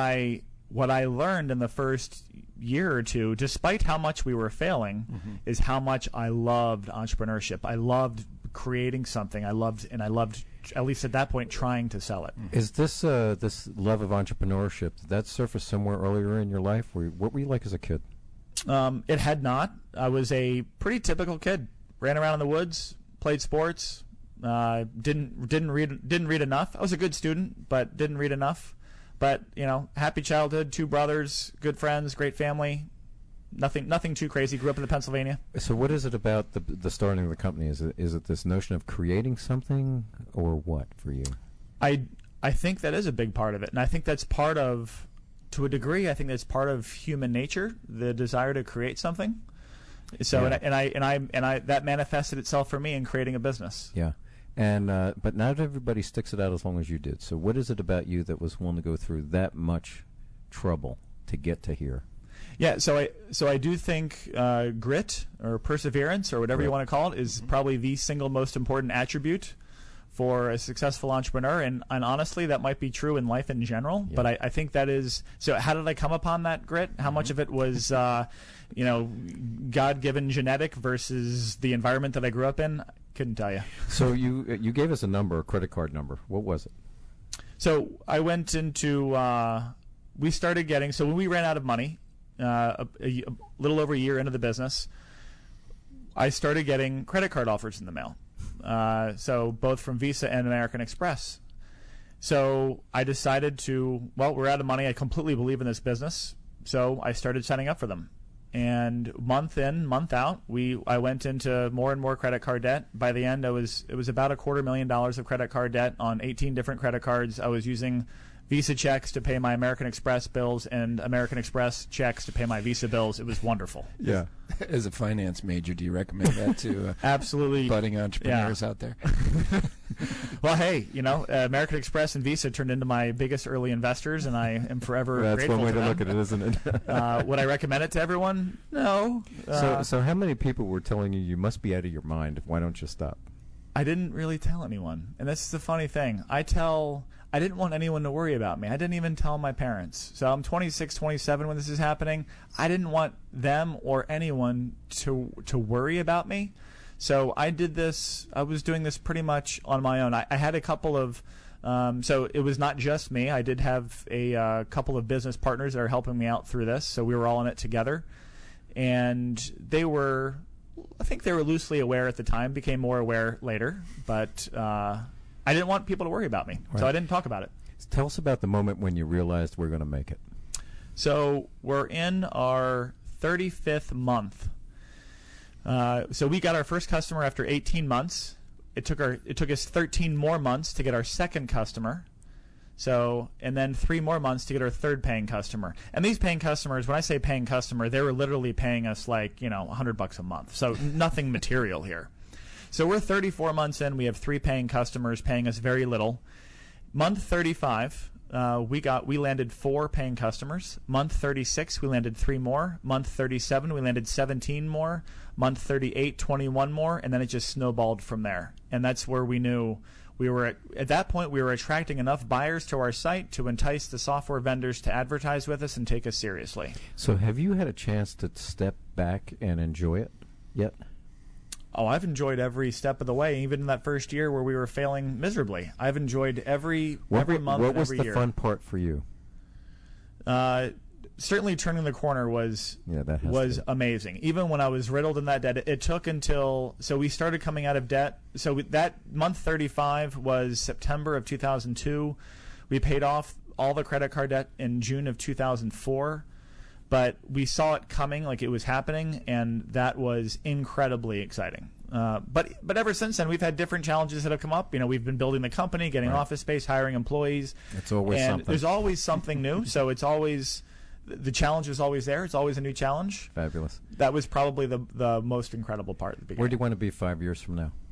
I learned in the first year or two, despite how much we were failing, is how much I loved entrepreneurship. I loved creating something. I loved, at least at that point, trying to sell it. Is this this love of entrepreneurship, did that surface somewhere earlier in your life? What were you like as a kid? It had not. I was a pretty typical kid. Ran around in the woods, played sports, didn't read enough. I was a good student, but didn't read enough. But, happy childhood, 2 brothers, good friends, great family, nothing too crazy. Grew up in Pennsylvania. So what is it about the starting of the company? Is it this notion of creating something, or what for you? I think that is a big part of it, and I think that's part of, to a degree, I think that's part of human nature, the desire to create something. So that manifested itself for me in creating a business. Yeah. And but not everybody sticks it out as long as you did. So what is it about you that was willing to go through that much trouble to get to here? Yeah, so I do think grit or perseverance or whatever you want to call it is probably the single most important attribute for a successful entrepreneur, and honestly that might be true in life in general, but I think that is. So how did I come upon that grit? How much of it was God-given genetic versus the environment that I grew up in? Couldn't tell you. So you gave us a credit card number. What was it? So I went into we started getting, so when we ran out of money a little over a year into the business, I started getting credit card offers in the mail. So both from Visa and American Express. So I decided we're out of money. I completely believe in this business. So I started signing up for them. And month in, month out, I went into more and more credit card debt. By the end, it was about $250,000 of credit card debt on 18 different credit cards. I was using Visa checks to pay my American Express bills and American Express checks to pay my Visa bills. It was wonderful. Yeah. As a finance major, do you recommend that to absolutely budding entrepreneurs out there? Well, hey, American Express and Visa turned into my biggest early investors, and I am forever That's grateful one way to to them. look at it, isn't it? Would I recommend it to everyone? No. So how many people were telling you must be out of your mind? Why don't you stop? I didn't really tell anyone, and this is the funny thing. I didn't want anyone to worry about me. I didn't even tell my parents. So I'm 26, 27 when this is happening. I didn't want them or anyone to worry about me. So I was doing this pretty much on my own. I had a couple of, so it was not just me. I did have a couple of business partners that are helping me out through this. So we were all in it together. And I think they were loosely aware at the time, became more aware later. But I didn't want people to worry about me, so I didn't talk about it. Tell us about the moment when you realized we're going to make it. So we're in our 35th month. So we got our first customer after 18 months. It took us 13 more months to get our second customer. And then 3 more months to get our third paying customer. And these paying customers, when I say paying customer, they were literally paying us $100 a month. So nothing material here. So we're 34 months in. We have 3 paying customers paying us very little. Month 35, we landed 4 paying customers. Month 36, we landed 3 more. Month 37, we landed 17 more. Month 38, 21 more, and then it just snowballed from there. And that's where we knew At that point, we were attracting enough buyers to our site to entice the software vendors to advertise with us and take us seriously. So have you had a chance to step back and enjoy it yet? Oh, I've enjoyed every step of the way, even in that first year where we were failing miserably. I've enjoyed every month and every year. What was the fun part for you? Certainly turning the corner was amazing. Even when I was riddled in that debt, it took until we started coming out of debt. So that month 35 was September of 2002. We paid off all the credit card debt in June of 2004. But we saw it coming, like it was happening, and that was incredibly exciting. But ever since then, we've had different challenges that have come up. We've been building the company, getting office space, hiring employees. It's always something. There's always something new, so it's always the challenge is always there. It's always a new challenge. Fabulous. That was probably the most incredible part at the beginning. Where do you want to be 5 years from now?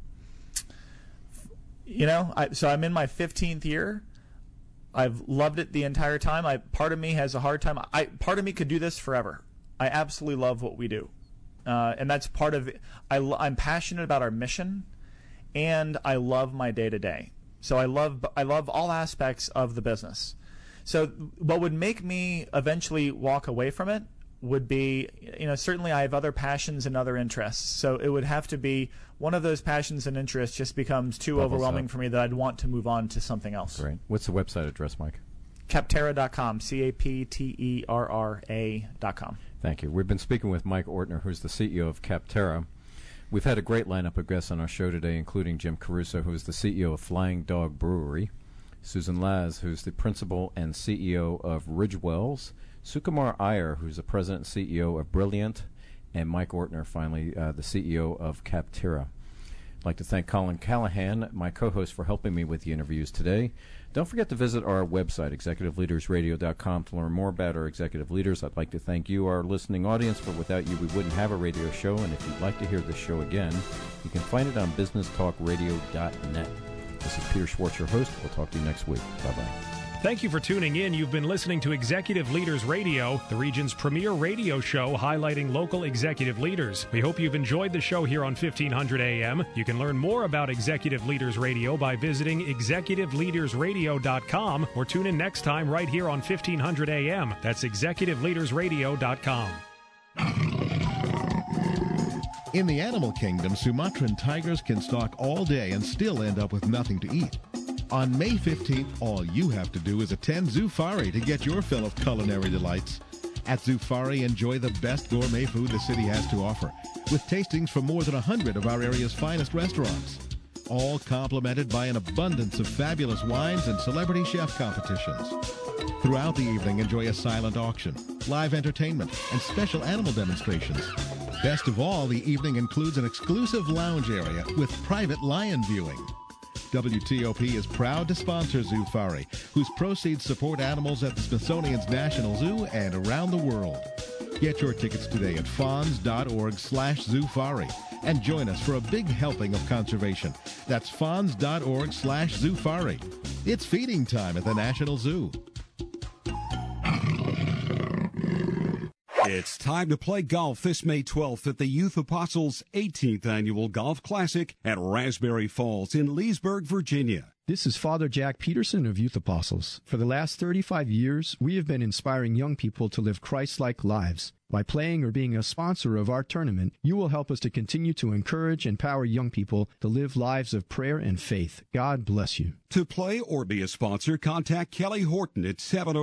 So I'm in my 15th year. I've loved it the entire time. Part of me has a hard time. Part of me could do this forever. I absolutely love what we do, and that's part of it. I'm passionate about our mission, and I love my day to day. So I love all aspects of the business. So what would make me eventually walk away from it would be, certainly I have other passions and other interests. So it would have to be one of those passions and interests just becomes too overwhelming for me that I'd want to move on to something else. Great. What's the website address, Mike? Capterra.com, CAPTERRA.com. Thank you. We've been speaking with Mike Ortner, who's the CEO of Capterra. We've had a great lineup of guests on our show today, including Jim Caruso, who is the CEO of Flying Dog Brewery, Susan Laz, who's the principal and CEO of Ridgewells, Sukumar Iyer, who's the president and CEO of Brilliant, and Mike Ortner, finally, the CEO of Capterra. I'd like to thank Colin Callahan, my co-host, for helping me with the interviews today. Don't forget to visit our website, executiveleadersradio.com, to learn more about our executive leaders. I'd like to thank you, our listening audience, for without you, we wouldn't have a radio show. And if you'd like to hear this show again, you can find it on businesstalkradio.net. This is Peter Schwartz, your host. We'll talk to you next week. Bye-bye. Thank you for tuning in. You've been listening to Executive Leaders Radio, the region's premier radio show highlighting local executive leaders. We hope you've enjoyed the show here on 1500 AM. You can learn more about Executive Leaders Radio by visiting executiveleadersradio.com or tune in next time right here on 1500 AM. That's executiveleadersradio.com. In the animal kingdom, Sumatran tigers can stalk all day and still end up with nothing to eat. On May 15th, all you have to do is attend Zufari to get your fill of culinary delights. At Zufari, enjoy the best gourmet food the city has to offer, with tastings from more than 100 of our area's finest restaurants, all complemented by an abundance of fabulous wines and celebrity chef competitions. Throughout the evening, enjoy a silent auction, live entertainment, and special animal demonstrations. Best of all, the evening includes an exclusive lounge area with private lion viewing. WTOP is proud to sponsor Zufari, whose proceeds support animals at the Smithsonian's National Zoo and around the world. Get your tickets today at fonz.org/Zufari and join us for a big helping of conservation. That's fonz.org/Zufari. It's feeding time at the National Zoo. It's time to play golf this May 12th at the Youth Apostles 18th Annual Golf Classic at Raspberry Falls in Leesburg, Virginia. This is Father Jack Peterson of Youth Apostles. For the last 35 years, we have been inspiring young people to live Christ-like lives. By playing or being a sponsor of our tournament, you will help us to continue to encourage and empower young people to live lives of prayer and faith. God bless you. To play or be a sponsor, contact Kelly Horton at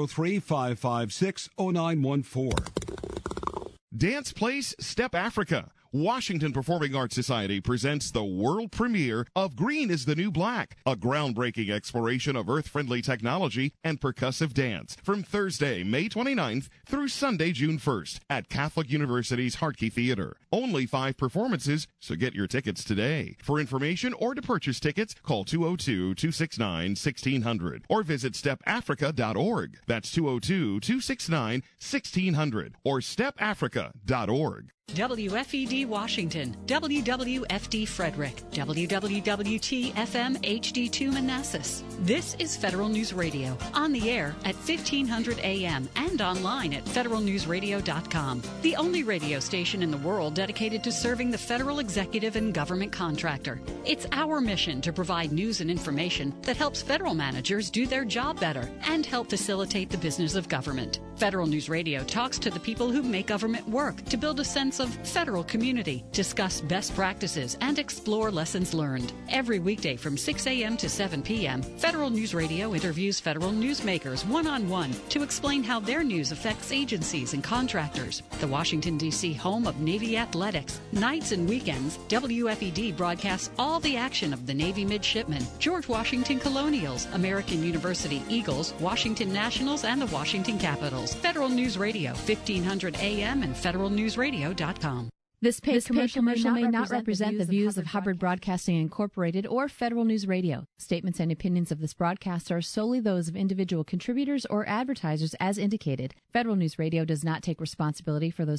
703-556-0914. Dance Place Step Africa. Washington Performing Arts Society presents the world premiere of Green is the New Black, a groundbreaking exploration of earth-friendly technology and percussive dance from Thursday, May 29th through Sunday, June 1st at Catholic University's Hartke Theater. Only 5 performances, so get your tickets today. For information or to purchase tickets, call 202-269-1600 or visit stepafrica.org. That's 202-269-1600 or stepafrica.org. WFED Washington, WWFD Frederick, WWWT-FM HD2 Manassas. This is Federal News Radio, on the air at 1500 AM and online at federalnewsradio.com. The only radio station in the world dedicated to serving the federal executive and government contractor. It's our mission to provide news and information that helps federal managers do their job better and help facilitate the business of government. Federal News Radio talks to the people who make government work to build a sense of federal community, discuss best practices, and explore lessons learned. Every weekday from 6 a.m. to 7 p.m., Federal News Radio interviews federal newsmakers one-on-one to explain how their news affects agencies and contractors. The Washington, D.C. home of Navy athletics. Nights and weekends, WFED broadcasts all the action of the Navy midshipmen, George Washington Colonials, American University Eagles, Washington Nationals, and the Washington Capitals. Federal News Radio, 1500 AM and federalnewsradio.com. This paid commercial may not represent the views of Hubbard Broadcasting Incorporated or Federal News Radio. Statements and opinions of this broadcast are solely those of individual contributors or advertisers as indicated. Federal News Radio does not take responsibility for those